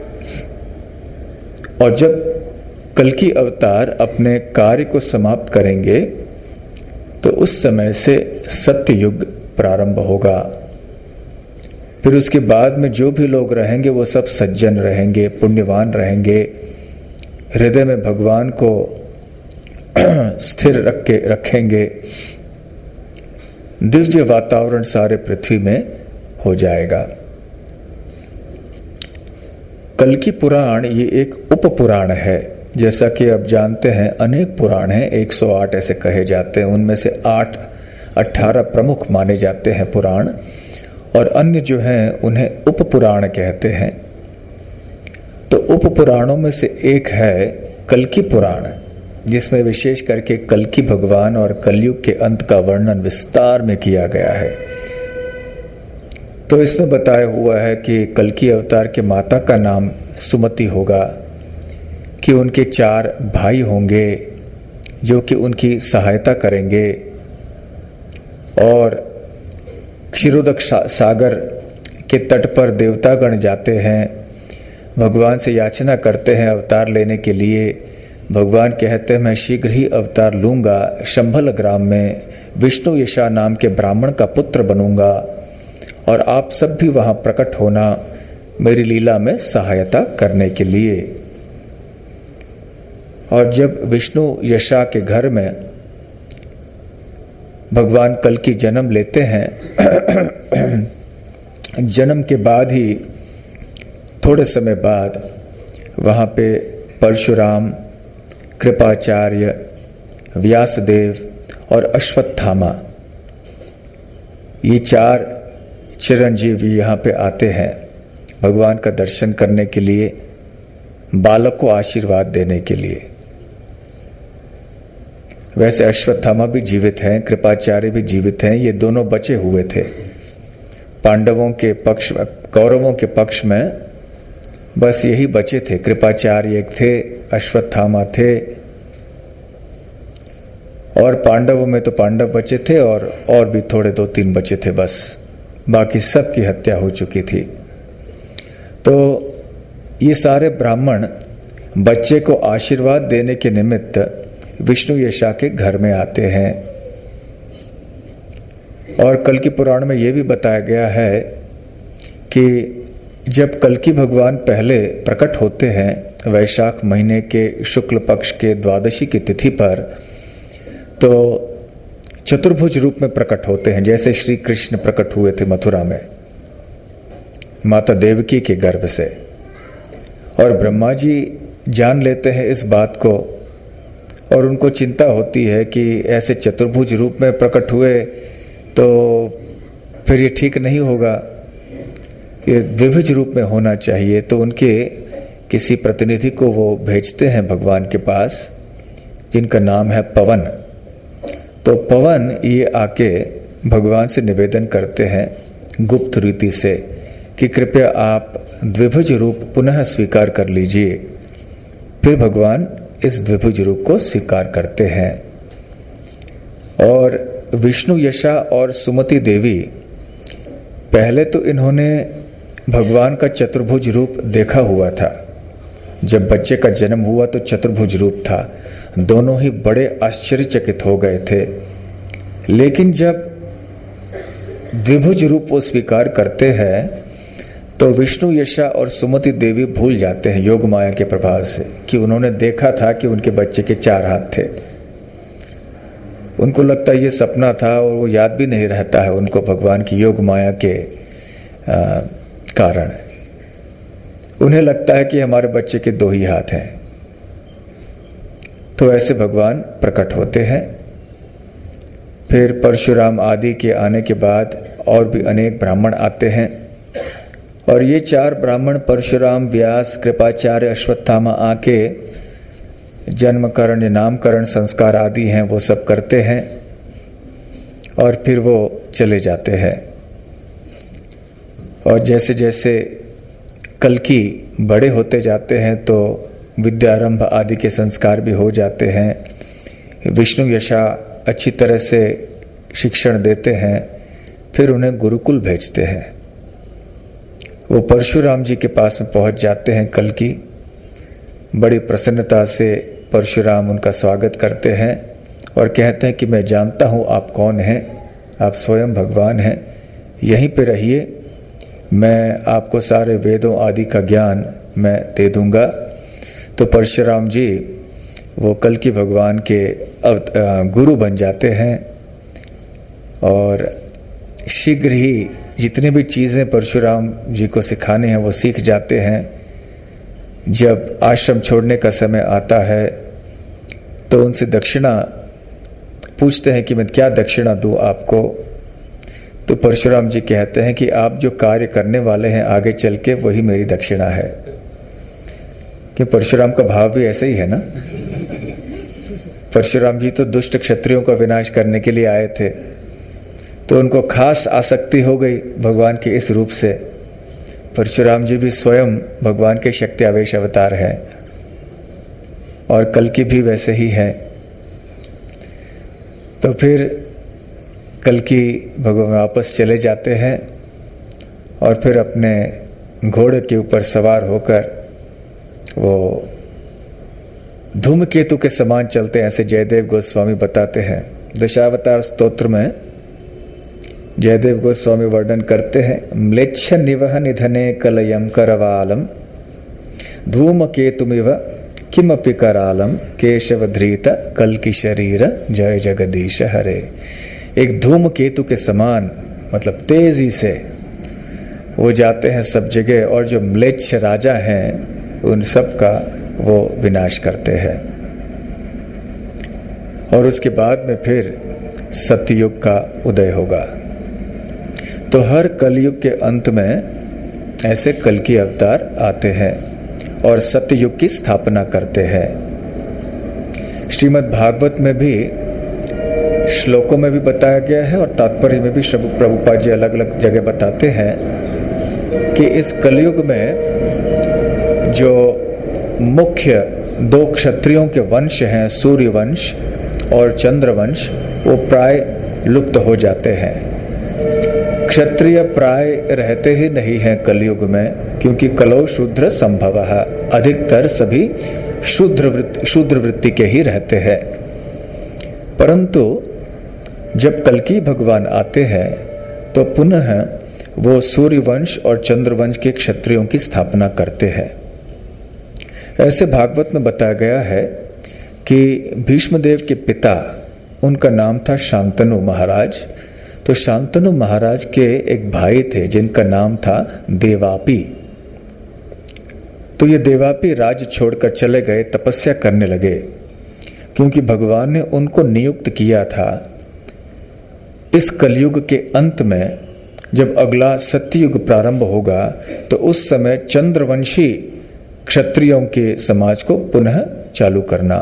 Speaker 1: और जब कल्कि अवतार अपने कार्य को समाप्त करेंगे तो उस समय से सत्य युग प्रारंभ होगा। फिर उसके बाद में जो भी लोग रहेंगे वो सब सज्जन रहेंगे, पुण्यवान रहेंगे, हृदय में भगवान को स्थिर रखेंगे। दिव्य वातावरण सारे पृथ्वी में हो जाएगा। कल्कि पुराण ये एक उप पुराण है। जैसा कि आप जानते हैं अनेक पुराण हैं, 108 ऐसे कहे जाते हैं, उनमें से 18 प्रमुख माने जाते हैं पुराण, और अन्य जो हैं उन्हें उप पुराण कहते हैं। तो उप पुराणों में से एक है कल्कि पुराण, जिसमें विशेष करके कल्कि भगवान और कलयुग के अंत का वर्णन विस्तार में किया गया है। तो इसमें बताया हुआ है कि कल्कि अवतार के माता का नाम सुमति होगा, कि उनके 4 भाई होंगे जो कि उनकी सहायता करेंगे और क्षीरोदक सागर के तट पर देवतागण जाते हैं, भगवान से याचना करते हैं अवतार लेने के लिए। भगवान कहते हैं मैं शीघ्र ही अवतार लूंगा, शंभल ग्राम में विष्णु यशा नाम के ब्राह्मण का पुत्र बनूंगा और आप सब भी वहां प्रकट होना मेरी लीला में सहायता करने के लिए। और जब विष्णु यशा के घर में भगवान कल्कि जन्म लेते हैं, जन्म के बाद ही थोड़े समय बाद वहाँ पे परशुराम, कृपाचार्य, व्यासदेव और अश्वत्थामा, ये 4 चिरंजीवी यहाँ पे आते हैं भगवान का दर्शन करने के लिए, बालक को आशीर्वाद देने के लिए। वैसे अश्वत्थामा भी जीवित हैं, कृपाचार्य भी जीवित हैं, ये दोनों बचे हुए थे। पांडवों के पक्ष, कौरवों के पक्ष में बस यही बचे थे, कृपाचार्य एक थे, अश्वत्थामा थे, और पांडवों में तो पांडव बचे थे और भी थोड़े 2-3 बचे थे बस, बाकी सब की हत्या हो चुकी थी। तो ये सारे ब्राह्मण बच्चे को आशीर्वाद देने के निमित्त विष्णु यशा के घर में आते हैं। और कल्कि पुराण में यह भी बताया गया है कि जब कल्कि भगवान पहले प्रकट होते हैं वैशाख महीने के शुक्ल पक्ष के द्वादशी की तिथि पर, तो चतुर्भुज रूप में प्रकट होते हैं, जैसे श्री कृष्ण प्रकट हुए थे मथुरा में माता देवकी के गर्भ से। और ब्रह्मा जी जान लेते हैं इस बात को और उनको चिंता होती है कि ऐसे चतुर्भुज रूप में प्रकट हुए तो फिर ये ठीक नहीं होगा, ये द्विभुज रूप में होना चाहिए। तो उनके किसी प्रतिनिधि को वो भेजते हैं भगवान के पास, जिनका नाम है पवन। तो पवन ये आके भगवान से निवेदन करते हैं गुप्त रीति से कि कृपया आप द्विभुज रूप पुनः स्वीकार कर लीजिए। फिर भगवान इस द्विभुज रूप को स्वीकार करते हैं। और विष्णु यशा और सुमति देवी, पहले तो इन्होंने भगवान का चतुर्भुज रूप देखा हुआ था। जब बच्चे का जन्म हुआ तो चतुर्भुज रूप था, दोनों ही बड़े आश्चर्यचकित हो गए थे। लेकिन जब द्विभुज रूप वो स्वीकार करते हैं तो विष्णु यशा और सुमति देवी भूल जाते हैं योग माया के प्रभाव से कि उन्होंने देखा था कि उनके बच्चे के 4 हाथ थे। उनको लगता है ये सपना था और वो याद भी नहीं रहता है उनको भगवान की योग माया के कारण। उन्हें लगता है कि हमारे बच्चे के 2 ही हाथ हैं। तो ऐसे भगवान प्रकट होते हैं। फिर परशुराम आदि के आने के बाद और भी अनेक ब्राह्मण आते हैं और ये 4 ब्राह्मण परशुराम, व्यास, कृपाचार्य, अश्वत्थामा आके जन्मकरण, नामकरण संस्कार आदि हैं वो सब करते हैं और फिर वो चले जाते हैं। और जैसे जैसे कल्कि बड़े होते जाते हैं तो विद्यारंभ आदि के संस्कार भी हो जाते हैं। विष्णु यशा अच्छी तरह से शिक्षण देते हैं, फिर उन्हें गुरुकुल भेजते हैं। वो परशुराम जी के पास में पहुंच जाते हैं कल्कि। बड़ी प्रसन्नता से परशुराम उनका स्वागत करते हैं और कहते हैं कि मैं जानता हूँ आप कौन हैं, आप स्वयं भगवान हैं, यहीं पे रहिए, मैं आपको सारे वेदों आदि का ज्ञान मैं दे दूंगा। तो परशुराम जी वो कल्कि भगवान के गुरु बन जाते हैं और शीघ्र ही जितनी भी चीज़ें परशुराम जी को सिखाने हैं वो सीख जाते हैं। जब आश्रम छोड़ने का समय आता है तो उनसे दक्षिणा पूछते हैं कि मैं क्या दक्षिणा दूं आपको। तो परशुराम जी कहते हैं कि आप जो कार्य करने वाले हैं आगे चल के वही मेरी दक्षिणा है। कि परशुराम का भाव भी ऐसा ही है ना। परशुराम जी तो दुष्ट क्षत्रियों का विनाश करने के लिए आए थे, तो उनको खास आसक्ति हो गई भगवान के इस रूप से। परशुराम जी भी स्वयं भगवान के शक्ति आवेश अवतार हैं और कल्कि भी वैसे ही हैं। तो फिर कल्कि भगवान वापस चले जाते हैं और फिर अपने घोड़े के ऊपर सवार होकर वो धूमकेतु के समान चलते हैं, ऐसे जयदेव गोस्वामी बताते हैं। दशावतार स्तोत्र में जयदेव गोस्वामी वर्णन करते हैं, म्लेच्छ निवह निधने कलयम करवालम धूमकेतुमिव किमपि करालम केशव धृत कल की शरीर जय जगदीश हरे। एक धूमकेतु के समान, मतलब तेजी से वो जाते हैं सब जगह, और जो म्लेच्छ राजा हैं उन सब का वो विनाश करते हैं। और उसके बाद में फिर सतयुग का उदय होगा। तो हर कलयुग के अंत में ऐसे कल की अवतार आते हैं और सतयुग की स्थापना करते हैं। श्रीमद् भागवत में भी श्लोकों में भी बताया गया है और तात्पर्य में भी प्रभुपाद जी अलग अलग जगह बताते हैं कि इस कलयुग में जो मुख्य दो क्षत्रियों के वंश हैं, सूर्य वंश और चंद्र वंश, वो प्राय लुप्त हो जाते हैं। क्षत्रिय प्राय रहते ही नहीं हैं कलयुग में, क्योंकि कलौ शूद्र संभवः, अधिकतर सभी शूद्र वृत्ति के ही रहते हैं। परंतु जब कल्कि भगवान आते हैं तो पुनः वो सूर्य वंश और चंद्र वंश के क्षत्रियों की स्थापना करते हैं। ऐसे भागवत में बताया गया है कि भीष्मदेव के पिता, उनका नाम था शांतनु महाराज। तो शांतनु महाराज के एक भाई थे जिनका नाम था देवापी। तो ये देवापी राज्य छोड़कर चले गए, तपस्या करने लगे, क्योंकि भगवान ने उनको नियुक्त किया था इस कलयुग के अंत में जब अगला सत्ययुग प्रारंभ होगा तो उस समय चंद्रवंशी क्षत्रियों के समाज को पुनः चालू करना।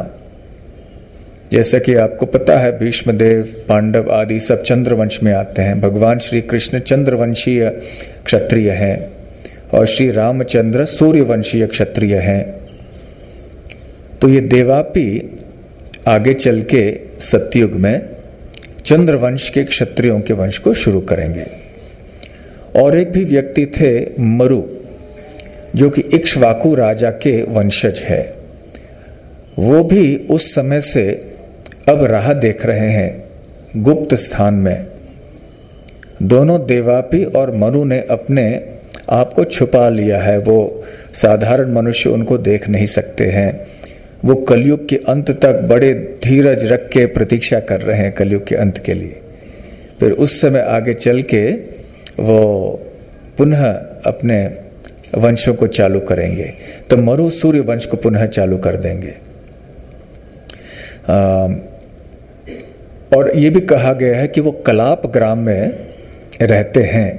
Speaker 1: जैसा कि आपको पता है, भीष्मदेव, पांडव आदि सब चंद्रवंश में आते हैं। भगवान श्री कृष्ण चंद्रवंशीय क्षत्रिय हैं और श्री रामचंद्र सूर्यवंशीय क्षत्रिय हैं। तो ये देवापी आगे चल के सतयुग में चंद्रवंश के क्षत्रियों के वंश को शुरू करेंगे। और एक भी व्यक्ति थे मरु, जो कि इक्ष्वाकु राजा के वंशज है। वो भी उस समय से अब राह देख रहे हैं गुप्त स्थान में। दोनों देवापी और मरु ने अपने आप को छुपा लिया है। वो साधारण मनुष्य उनको देख नहीं सकते हैं। वो कलयुग के अंत तक बड़े धीरज रख के प्रतीक्षा कर रहे हैं कलयुग के अंत के लिए। फिर उस समय आगे चल के वो पुनः अपने वंशों को चालू करेंगे। तो मरु सूर्य वंश को पुनः चालू कर देंगे। और ये भी कहा गया है कि वो कलाप ग्राम में रहते हैं।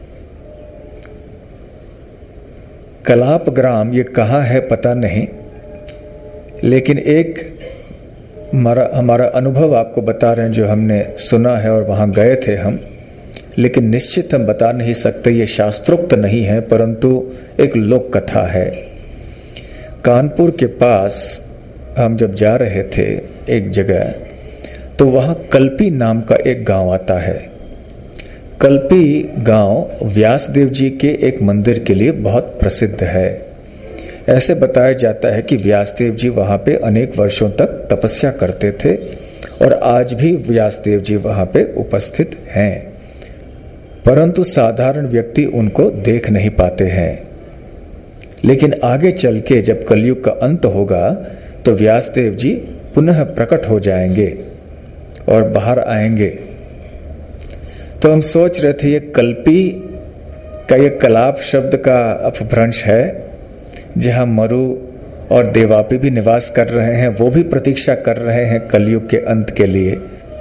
Speaker 1: कलाप ग्राम ये कहाँ है पता नहीं, लेकिन एक हमारा अनुभव आपको बता रहे हैं जो हमने सुना है और वहाँ गए थे हम, लेकिन निश्चित हम बता नहीं सकते, ये शास्त्रोक्त नहीं है, परंतु एक लोक कथा है। कानपुर के पास हम जब जा रहे थे एक जगह, तो वहाँ कल्पी नाम का एक गांव आता है। कल्पी गांव व्यासदेव जी के एक मंदिर के लिए बहुत प्रसिद्ध है। ऐसे बताया जाता है कि व्यासदेव जी वहाँ पे अनेक वर्षों तक तपस्या करते थे और आज भी व्यासदेव जी वहाँ पे उपस्थित हैं, परंतु साधारण व्यक्ति उनको देख नहीं पाते हैं। लेकिन आगे चल के जब कलयुग का अंत होगा तो व्यासदेव जी पुनः प्रकट हो जाएंगे और बाहर आएंगे। तो हम सोच रहे थे ये कल्पी का ये कलाप शब्द का अपभ्रंश है, जहां मरु और देवापी भी निवास कर रहे हैं, वो भी प्रतीक्षा कर रहे हैं कलयुग के अंत के लिए।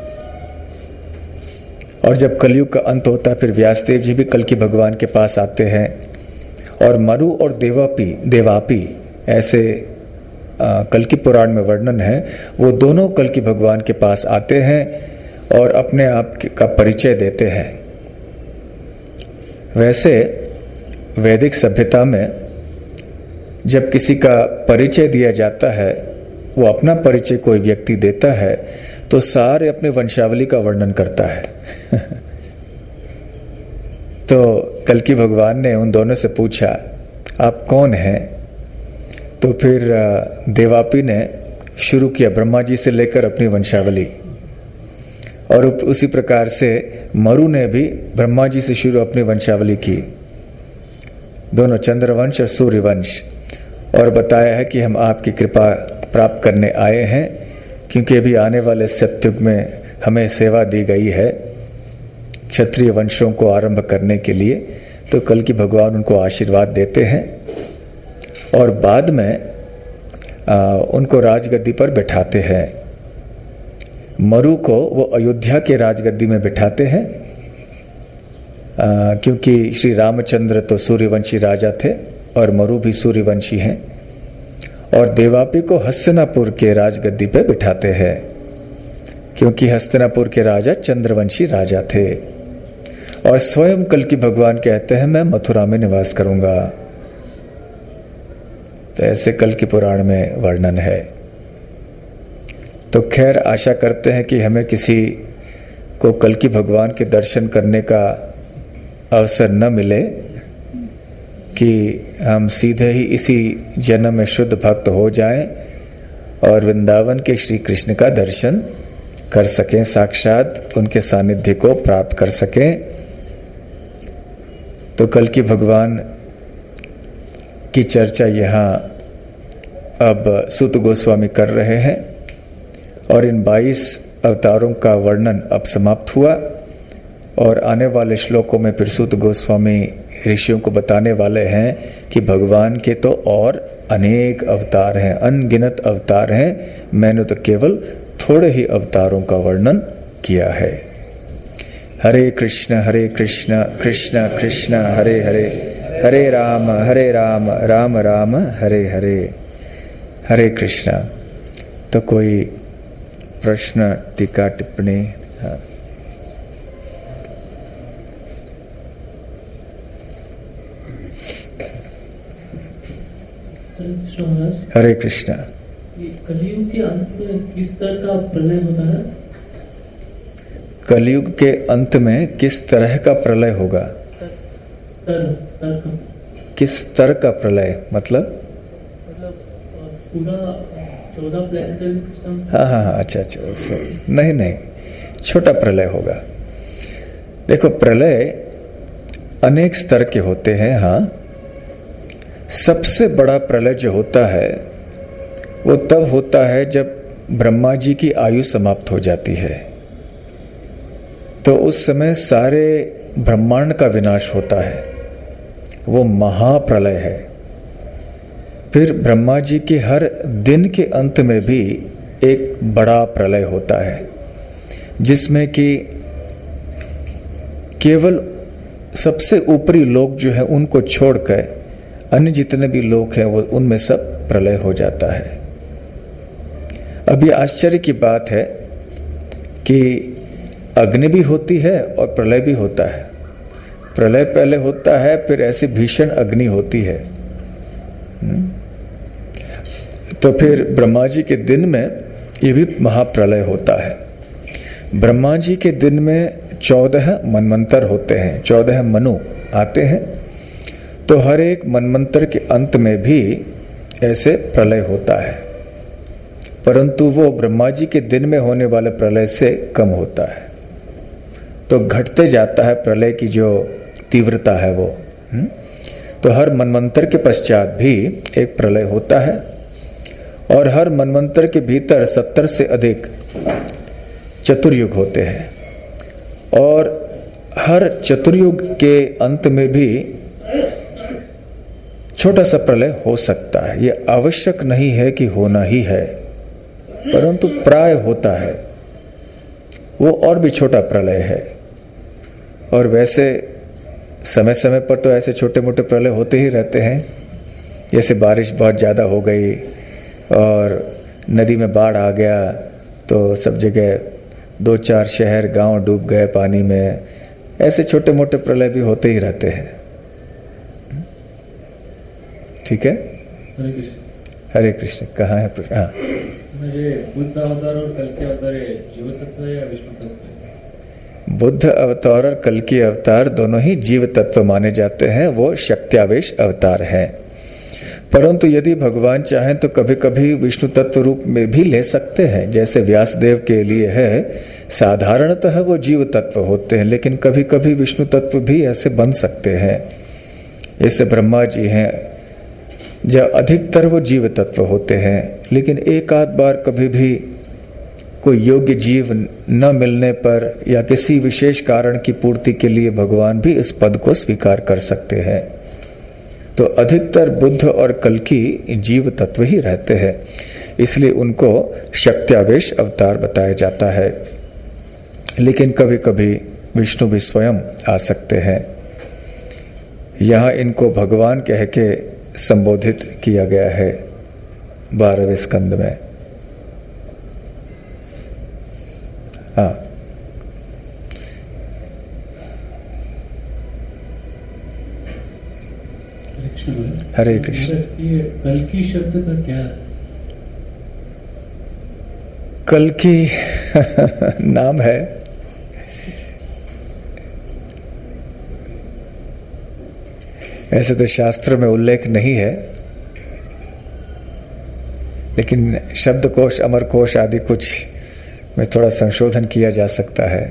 Speaker 1: और जब कलयुग का अंत होता है फिर व्यासदेव जी भी कल्कि भगवान के पास आते हैं और मरु और देवापी ऐसे कल्कि पुराण में वर्णन है, वो दोनों कल्कि भगवान के पास आते हैं और अपने आप का परिचय देते हैं। वैसे वैदिक सभ्यता में जब किसी का परिचय दिया जाता है, वो अपना परिचय कोई व्यक्ति देता है तो सारे अपने वंशावली का वर्णन करता है। तो कल्कि भगवान ने उन दोनों से पूछा, आप कौन हैं? तो फिर देवापी ने शुरू किया, ब्रह्मा जी से लेकर अपनी वंशावली। और उसी प्रकार से मरु ने भी ब्रह्मा जी से शुरू अपनी वंशावली की, दोनों चंद्रवंश और सूर्यवंश। और बताया है कि हम आपकी कृपा प्राप्त करने आए हैं, क्योंकि अभी आने वाले सत्युग में हमें सेवा दी गई है क्षत्रिय वंशों को आरंभ करने के लिए। तो कल की भगवान उनको आशीर्वाद देते हैं और बाद में उनको राजगद्दी पर बैठाते हैं। मरु को वो अयोध्या के राजगद्दी में बिठाते हैं, क्योंकि श्री रामचंद्र तो सूर्यवंशी राजा थे और मरु भी सूर्यवंशी हैं। और देवापी को हस्तिनापुर के राजगद्दी पे बिठाते हैं, क्योंकि हस्तिनापुर के राजा चंद्रवंशी राजा थे। और स्वयं कल की भगवान कहते हैं मैं मथुरा में निवास करूंगा। तो ऐसे कल की पुराण में वर्णन है। तो खैर आशा करते हैं कि हमें किसी को कल की भगवान के दर्शन करने का अवसर न मिले, कि हम सीधे ही इसी जन्म में शुद्ध भक्त हो जाएं और वृंदावन के श्री कृष्ण का दर्शन कर सकें, साक्षात उनके सानिध्य को प्राप्त कर सकें। तो कल की भगवान की चर्चा यहाँ अब सूत गोस्वामी कर रहे हैं और इन 22 अवतारों का वर्णन अब समाप्त हुआ। और आने वाले श्लोकों में फिर सूत गोस्वामी ऋषियों को बताने वाले हैं कि भगवान के तो और अनेक अवतार हैं, अनगिनत अवतार हैं, मैंने तो केवल थोड़े ही अवतारों का वर्णन किया है। हरे कृष्ण कृष्ण कृष्ण हरे हरे, हरे राम राम राम हरे हरे। हरे कृष्ण। तो कोई प्रश्न, टीका, टिप्पणी? हाँ। हरे कृष्ण।
Speaker 2: कलयुग के अंत में किस तरह का प्रलय होता है?
Speaker 1: कलयुग के अंत में किस तरह का प्रलय होगा?
Speaker 2: स्तर
Speaker 1: किस स्तर का प्रलय मतलब
Speaker 2: पूरा 14 प्लैनेटरी सिस्टम।
Speaker 1: हाँ, अच्छा, नहीं, छोटा प्रलय होगा। देखो, प्रलय अनेक स्तर के होते हैं। हाँ, सबसे बड़ा प्रलय जो होता है वो तब होता है जब ब्रह्मा जी की आयु समाप्त हो जाती है। तो उस समय सारे ब्रह्मांड का विनाश होता है, वो महाप्रलय है। फिर ब्रह्मा जी के हर दिन के अंत में भी एक बड़ा प्रलय होता है, जिसमें कि केवल सबसे ऊपरी लोग जो है उनको छोड़कर अन्य जितने भी लोग हैं वो उनमें सब प्रलय हो जाता है। अभी आश्चर्य की बात है कि अग्नि भी होती है और प्रलय भी होता है। प्रलय पहले होता है, फिर ऐसी भीषण अग्नि होती है। तो फिर ब्रह्मा जी के दिन में ये भी महाप्रलय होता है। ब्रह्मा जी के दिन में 14 मनवंतर होते हैं, 14 मनु आते हैं। तो हर एक मनवंतर के अंत में भी ऐसे प्रलय होता है, परंतु वो ब्रह्मा जी के दिन में होने वाले प्रलय से कम होता है। तो घटते जाता है प्रलय की जो तीव्रता है वो। तो हर मनवंतर के पश्चात भी एक प्रलय होता है और हर मनवंतर के भीतर 70 से अधिक चतुर्युग होते हैं और हर चतुर्युग के अंत में भी छोटा सा प्रलय हो सकता है। यह आवश्यक नहीं है कि होना ही है, परंतु प्राय होता है। वो और भी छोटा प्रलय है। और वैसे समय समय पर तो ऐसे छोटे मोटे प्रलय होते ही रहते हैं। जैसे बारिश बहुत ज़्यादा हो गई और नदी में बाढ़ आ गया तो सब जगह 2-4 शहर गांव डूब गए पानी में। ऐसे छोटे मोटे प्रलय भी होते ही रहते हैं। ठीक है। हरे कृष्ण। कहाँ है प्रश्न? हाँ,
Speaker 2: बुद्ध अवतार और कल के अवतार जीव तत्व या विष्णु तत्व?
Speaker 1: बुद्ध अवतार और कल की अवतार दोनों ही जीव तत्व माने जाते हैं। वो शक्त्यावेश अवतार हैं। परंतु यदि भगवान चाहें तो कभी कभी विष्णु तत्व रूप में भी ले सकते हैं, जैसे व्यासदेव के लिए है। साधारणतः वो जीव तत्व होते हैं, लेकिन कभी कभी विष्णु तत्व भी ऐसे बन सकते हैं। जैसे ब्रह्मा जी हैं, जब अधिकतर वो जीव तत्व होते हैं, लेकिन एक आध बार कभी भी कोई योग्य जीव न मिलने पर या किसी विशेष कारण की पूर्ति के लिए भगवान भी इस पद को स्वीकार कर सकते हैं। तो अधिकतर बुद्ध और कल्कि जीव तत्व ही रहते हैं, इसलिए उनको शक्त्यावेश अवतार बताया जाता है। लेकिन कभी कभी विष्णु भी स्वयं आ सकते हैं। यहाँ इनको भगवान कह के संबोधित किया गया है 12वें स्कंद में। हाँ, हरे कृष्ण।
Speaker 2: ये कल्कि शब्द का क्या?
Speaker 1: कल्कि नाम है। ऐसे तो शास्त्र में उल्लेख नहीं है, लेकिन शब्दकोश, अमरकोश आदि कुछ में थोड़ा संशोधन किया जा सकता है।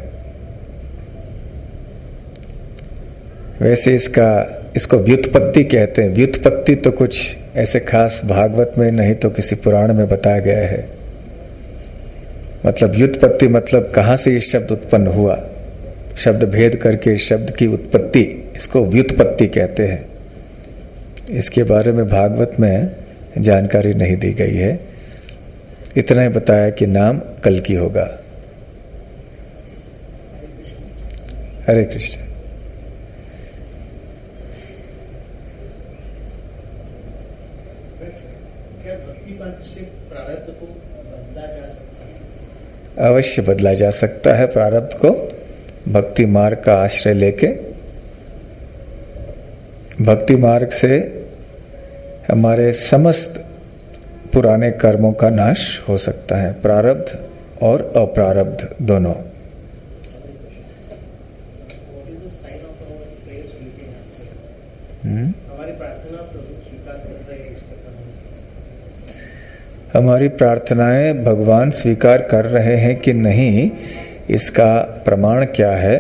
Speaker 1: वैसे इसको व्युत्पत्ति कहते हैं। व्युत्पत्ति तो कुछ ऐसे खास भागवत में नहीं तो किसी पुराण में बताया गया है। मतलब व्युत्पत्ति मतलब कहाँ से ये शब्द उत्पन्न हुआ, शब्द भेद करके इस शब्द की उत्पत्ति, इसको व्युत्पत्ति कहते हैं। इसके बारे में भागवत में जानकारी नहीं दी गई है। इतना ही बताया कि नाम कल्कि होगा। हरे कृष्ण। अवश्य बदला जा सकता है प्रारब्ध को, भक्ति मार्ग का आश्रय लेके। भक्ति मार्ग से हमारे समस्त पुराने कर्मों का नाश हो सकता है, प्रारब्ध और अप्रारब्ध दोनों। हमारी प्रार्थनाएं भगवान स्वीकार कर रहे हैं कि नहीं, इसका प्रमाण क्या है?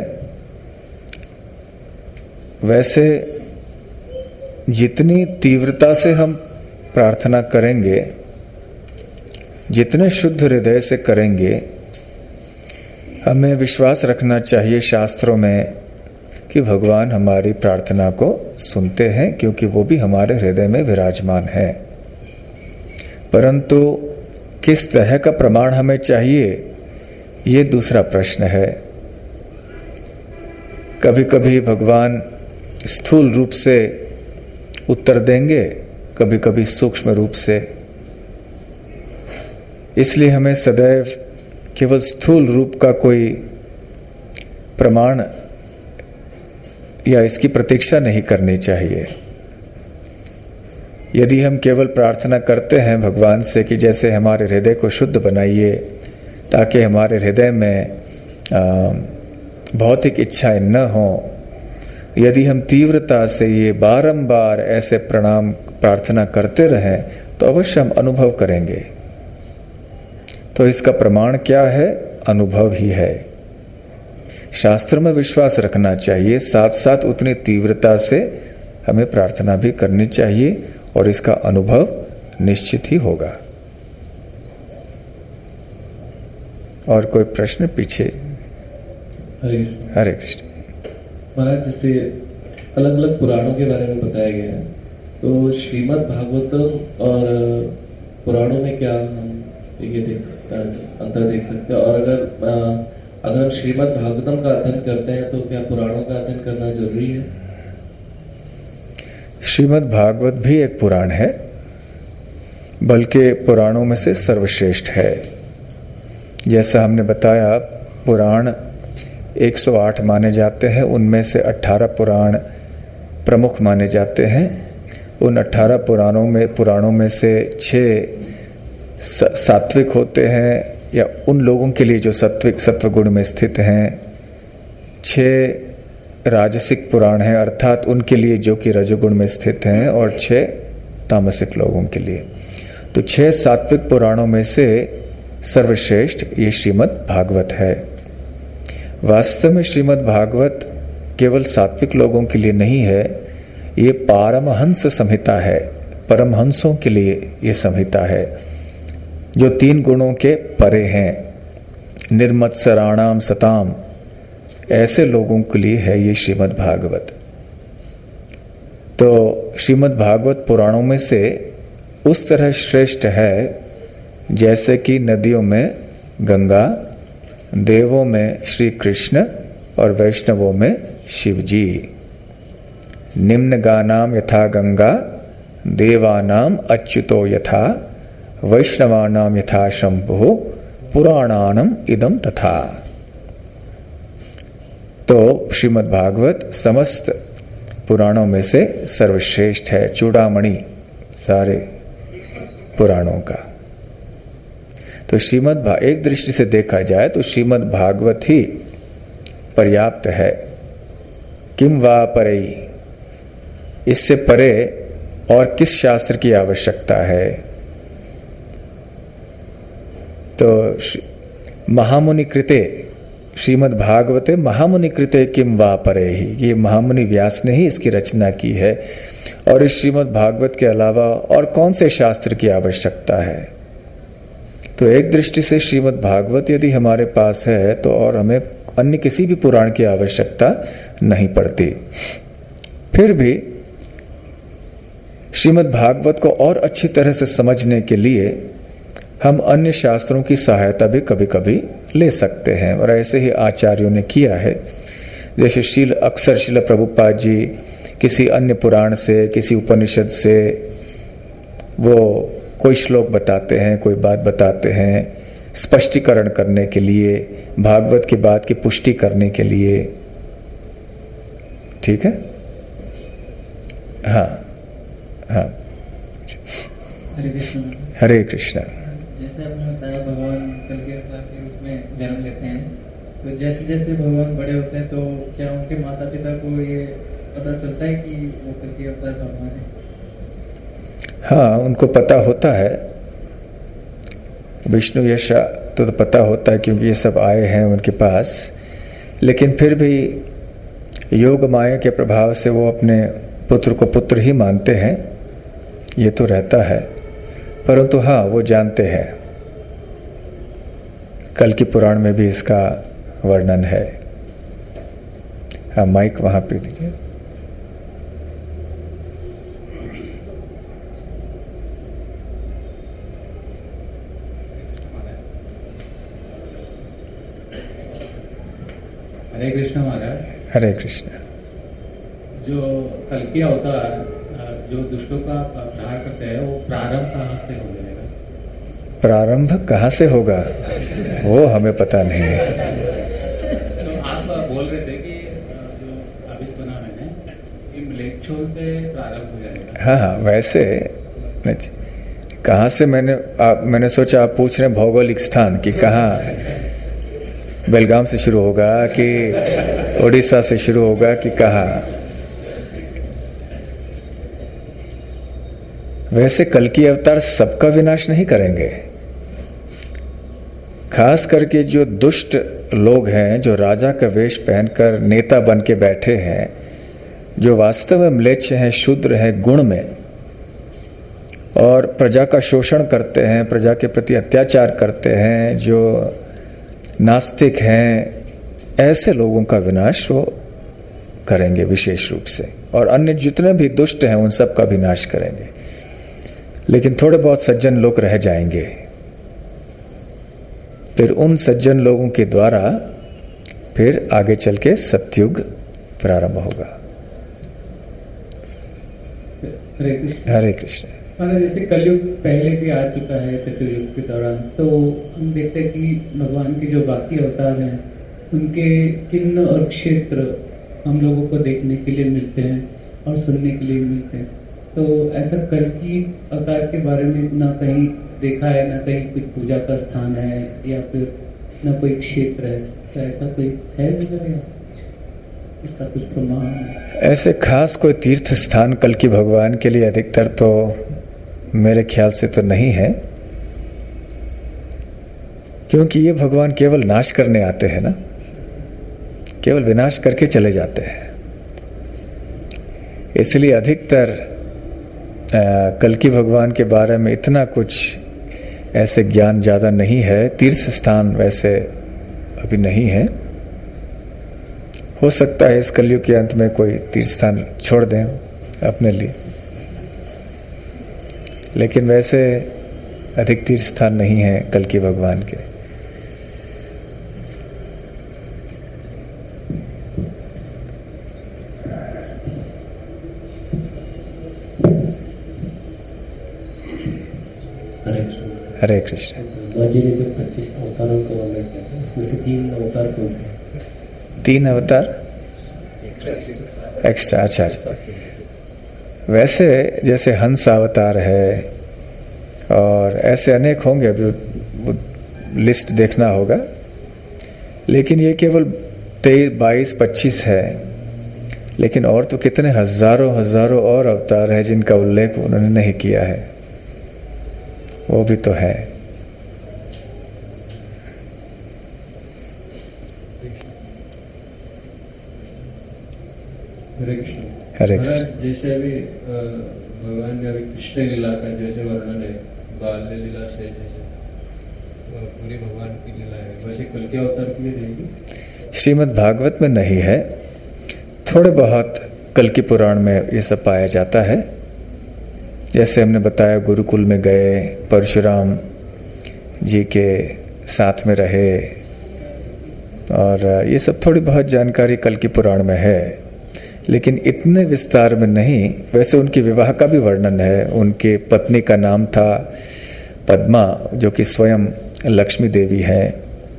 Speaker 1: वैसे जितनी तीव्रता से हम प्रार्थना करेंगे, जितने शुद्ध हृदय से करेंगे, हमें विश्वास रखना चाहिए शास्त्रों में कि भगवान हमारी प्रार्थना को सुनते हैं, क्योंकि वो भी हमारे हृदय में विराजमान है। परंतु किस तरह का प्रमाण हमें चाहिए, ये दूसरा प्रश्न है। कभी कभी भगवान स्थूल रूप से उत्तर देंगे, कभी कभी सूक्ष्म रूप से। इसलिए हमें सदैव केवल स्थूल रूप का कोई प्रमाण या इसकी प्रतीक्षा नहीं करनी चाहिए। यदि हम केवल प्रार्थना करते हैं भगवान से कि जैसे हमारे हृदय को शुद्ध बनाइए, ताकि हमारे हृदय में भौतिक इच्छाएं न हो, यदि हम तीव्रता से ये बारंबार ऐसे प्रार्थना करते रहें, तो अवश्य हम अनुभव करेंगे। तो इसका प्रमाण क्या है? अनुभव ही है। शास्त्र में विश्वास रखना चाहिए, साथ साथ उतनी तीव्रता से हमें प्रार्थना भी करनी चाहिए, और इसका अनुभव निश्चित ही होगा। और कोई प्रश्न पीछे? हरे कृष्ण।
Speaker 2: महाराज, जैसे अलग अलग पुराणों के बारे में बताया गया है, तो श्रीमद् भागवतम और पुराणों में क्या हम ये अंतर देख सकते हैं? और अगर हम श्रीमद् भागवतम का अध्ययन करते हैं तो क्या पुराणों का अध्ययन करना जरूरी है?
Speaker 1: श्रीमद् भागवत भी एक पुराण है, बल्कि पुराणों में से सर्वश्रेष्ठ है। जैसा हमने बताया, पुराण 108 माने जाते हैं, उनमें से 18 पुराण प्रमुख माने जाते हैं। उन 18 पुराणों में से 6 सात्विक होते हैं, या उन लोगों के लिए जो सत्व गुण में स्थित हैं। 6 राजसिक पुराण हैं, अर्थात उनके लिए जो कि रजोगुण में स्थित हैं, और 6 तामसिक लोगों के लिए। तो 6 सात्विक पुराणों में से सर्वश्रेष्ठ ये श्रीमद् भागवत है। वास्तव में श्रीमद् भागवत केवल सात्विक लोगों के लिए नहीं है, ये पारमहंस संहिता है। परमहंसों के लिए ये संहिता है जो 3 गुणों के परे हैं। निर्मत्सराणाम सताम, ऐसे लोगों के लिए है ये श्रीमद् भागवत। तो श्रीमद् भागवत पुराणों में से उस तरह श्रेष्ठ है जैसे कि नदियों में गंगा, देवों में श्री कृष्ण और वैष्णवों में शिव जी। निम्न गानाम यथा गंगा, देवानाम अच्युतो यथा, वैष्णवानाम यथा शंभु, पुराणानम इदम तथा। तो श्रीमद् भागवत समस्त पुराणों में से सर्वश्रेष्ठ है, चूड़ामणि सारे पुराणों का। तो एक दृष्टि से देखा जाए तो श्रीमद् भागवत ही पर्याप्त है। किम वा परई, इससे परे और किस शास्त्र की आवश्यकता है। तो महामुनि कृते, श्रीमद् भागवते महामुनि कृते किम वा परे ही, ये महामुनि व्यास ने ही इसकी रचना की है। और इस श्रीमद् भागवत के अलावा और कौन से शास्त्र की आवश्यकता है। तो एक दृष्टि से श्रीमद् भागवत यदि हमारे पास है तो और हमें अन्य किसी भी पुराण की आवश्यकता नहीं पड़ती। फिर भी श्रीमद् भागवत को और अच्छी तरह से समझने के लिए हम अन्य शास्त्रों की सहायता भी कभी कभी ले सकते हैं, और ऐसे ही आचार्यों ने किया है। जैसे अक्सर श्रील प्रभुपाद जी किसी अन्य पुराण से, किसी उपनिषद से वो कोई श्लोक बताते हैं, कोई बात बताते हैं स्पष्टीकरण करने के लिए, भागवत की बात की पुष्टि करने के लिए। ठीक है, हाँ हाँ।
Speaker 3: हरे कृष्ण।
Speaker 1: हरे कृष्ण।
Speaker 3: जैसे आपने बताया भगवान कल के अवतार के रूप में जन्म लेते हैं, तो जैसे जैसे भगवान बड़े होते हैं तो क्या उनके माता पिता को ये पता चलता है कि वो कल के अवतार भगवान है?
Speaker 1: हाँ, उनको पता होता है। विष्णु यश तो पता होता है क्योंकि ये सब आए हैं उनके पास, लेकिन फिर भी योग माया के प्रभाव से वो अपने पुत्र को पुत्र ही मानते हैं, ये तो रहता है। परंतु हाँ, वो जानते हैं। कल की पुराण में भी इसका वर्णन है। हाँ, माइक वहां पे दीजिए।
Speaker 4: हरे कृष्ण महाराज।
Speaker 1: हरे कृष्ण।
Speaker 4: जो कल्कि अवतार जो दुष्टों का प्रहार करते हैं, वो प्रारंभ कहाँ से हो जाएगा?
Speaker 1: प्रारंभ कहाँ से होगा वो हमें पता नहीं है।
Speaker 4: तो आप बोल रहे थे कि जो अभी सुना मैंने कि म्लेच्छों से प्रारंभ हो जाएगा।
Speaker 1: हाँ हाँ, वैसे कहाँ से मैंने सोचा आप पूछ रहे हैं भौगोलिक स्थान कि कहाँ, बेलगाम से शुरू होगा कि उड़ीसा से शुरू होगा कि कहाँ। वैसे कल की अवतार सबका विनाश नहीं करेंगे। खास करके जो दुष्ट लोग हैं, जो राजा का वेश पहनकर नेता बन के बैठे हैं, जो वास्तव में म्लेच्छ हैं, शूद्र हैं गुण में, और प्रजा का शोषण करते हैं, प्रजा के प्रति अत्याचार करते हैं, जो नास्तिक हैं, ऐसे लोगों का विनाश वो करेंगे विशेष रूप से। और अन्य जितने भी दुष्ट हैं उन सब का विनाश करेंगे। लेकिन थोड़े बहुत सज्जन लोग रह जाएंगे। फिर उन सज्जन लोगों के द्वारा फिर आगे चल के सतयुग प्रारंभ होगा।
Speaker 3: हरे कृष्ण।
Speaker 1: हरे कृष्ण।
Speaker 3: माना जैसे कलयुग पहले भी आ चुका है सतयुग के दौरान, तो हम देखते हैं कि भगवान के जो बाकी अवतार हैं उनके चिन्ह और क्षेत्र हम लोगों को देखने के लिए मिलते हैं और सुनने के लिए मिलते हैं। तो ऐसा कल की अवतार के बारे में ना कहीं देखा है, ना कहीं कोई पूजा का स्थान है, या फिर ना कोई क्षेत्र है, तो ऐसा कोई है इसका कुछ प्रमाण है?
Speaker 1: ऐसे खास कोई तीर्थ स्थान कल की भगवान के लिए अधिकतर तो मेरे ख्याल से तो नहीं है, क्योंकि ये भगवान केवल नाश करने आते हैं ना, केवल विनाश करके चले जाते हैं। इसलिए अधिकतर कल्कि भगवान के बारे में इतना कुछ ऐसे ज्ञान ज़्यादा नहीं है। तीर्थ स्थान वैसे अभी नहीं है। हो सकता है इस कलयुग के अंत में कोई तीर्थ स्थान छोड़ दें अपने लिए, लेकिन वैसे अधिक तीर्थ स्थान नहीं है कल्कि भगवान के। हरे कृष्ण।
Speaker 5: जी ने जो 25 अवतारों का वर्णन किया उसमें से 3 अवतार कौन से?
Speaker 1: 3 अवतार एक्स्ट्रा। अच्छा, वैसे जैसे हंस अवतार है और ऐसे अनेक होंगे, अभी लिस्ट देखना होगा, लेकिन ये केवल 23, 22, 25 है। लेकिन और तो कितने हजारों और अवतार है जिनका उल्लेख उन्होंने नहीं किया है, वो भी तो है।
Speaker 2: हरे कृष्ण।
Speaker 1: हरे कृष्ण।
Speaker 2: जैसे अभी भगवान ने अभी कृष्ण लीला का जैसे वर्णन है, बाल्य लीला से जैसे पूरी भगवान की लीला है, वैसे कल्कि अवतार की भी रहेगी?
Speaker 1: श्रीमद् भागवत में नहीं है, थोड़े बहुत कल्कि पुराण में ये सब पाया जाता है। जैसे हमने बताया गुरुकुल में गए, परशुराम जी के साथ में रहे, और ये सब थोड़ी बहुत जानकारी कल्कि पुराण में है, लेकिन इतने विस्तार में नहीं। वैसे उनके विवाह का भी वर्णन है। उनके पत्नी का नाम था पद्मा, जो कि स्वयं लक्ष्मी देवी है,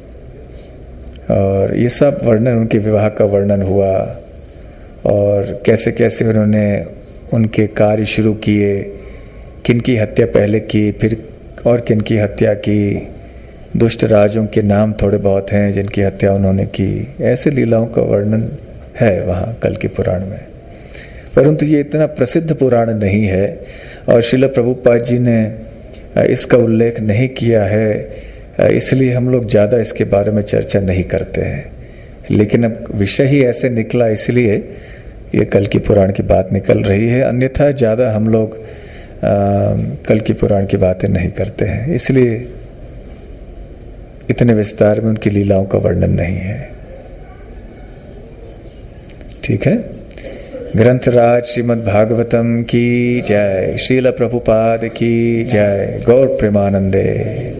Speaker 1: और ये सब वर्णन, उनके विवाह का वर्णन हुआ, और कैसे कैसे उन्होंने उनके कार्य शुरू किए, किन की हत्या पहले की, फिर और किन की हत्या की। दुष्ट राजों के नाम थोड़े बहुत हैं जिनकी हत्या उन्होंने की। ऐसे लीलाओं का वर्णन है वहाँ कल्कि पुराण में, परंतु ये इतना प्रसिद्ध पुराण नहीं है, और श्रील प्रभुपाद जी ने इसका उल्लेख नहीं किया है, इसलिए हम लोग ज़्यादा इसके बारे में चर्चा नहीं करते हैं। लेकिन अब विषय ही ऐसे निकला, इसलिए ये कल्कि पुराण की बात निकल रही है। अन्यथा ज़्यादा हम लोग कल्कि पुराण की बातें नहीं करते हैं, इसलिए इतने विस्तार में उनकी लीलाओं का वर्णन नहीं है। ठीक है। ग्रंथराज श्रीमद् भागवतम की जय, श्रील प्रभुपाद की जय, गौर प्रेमानंदे।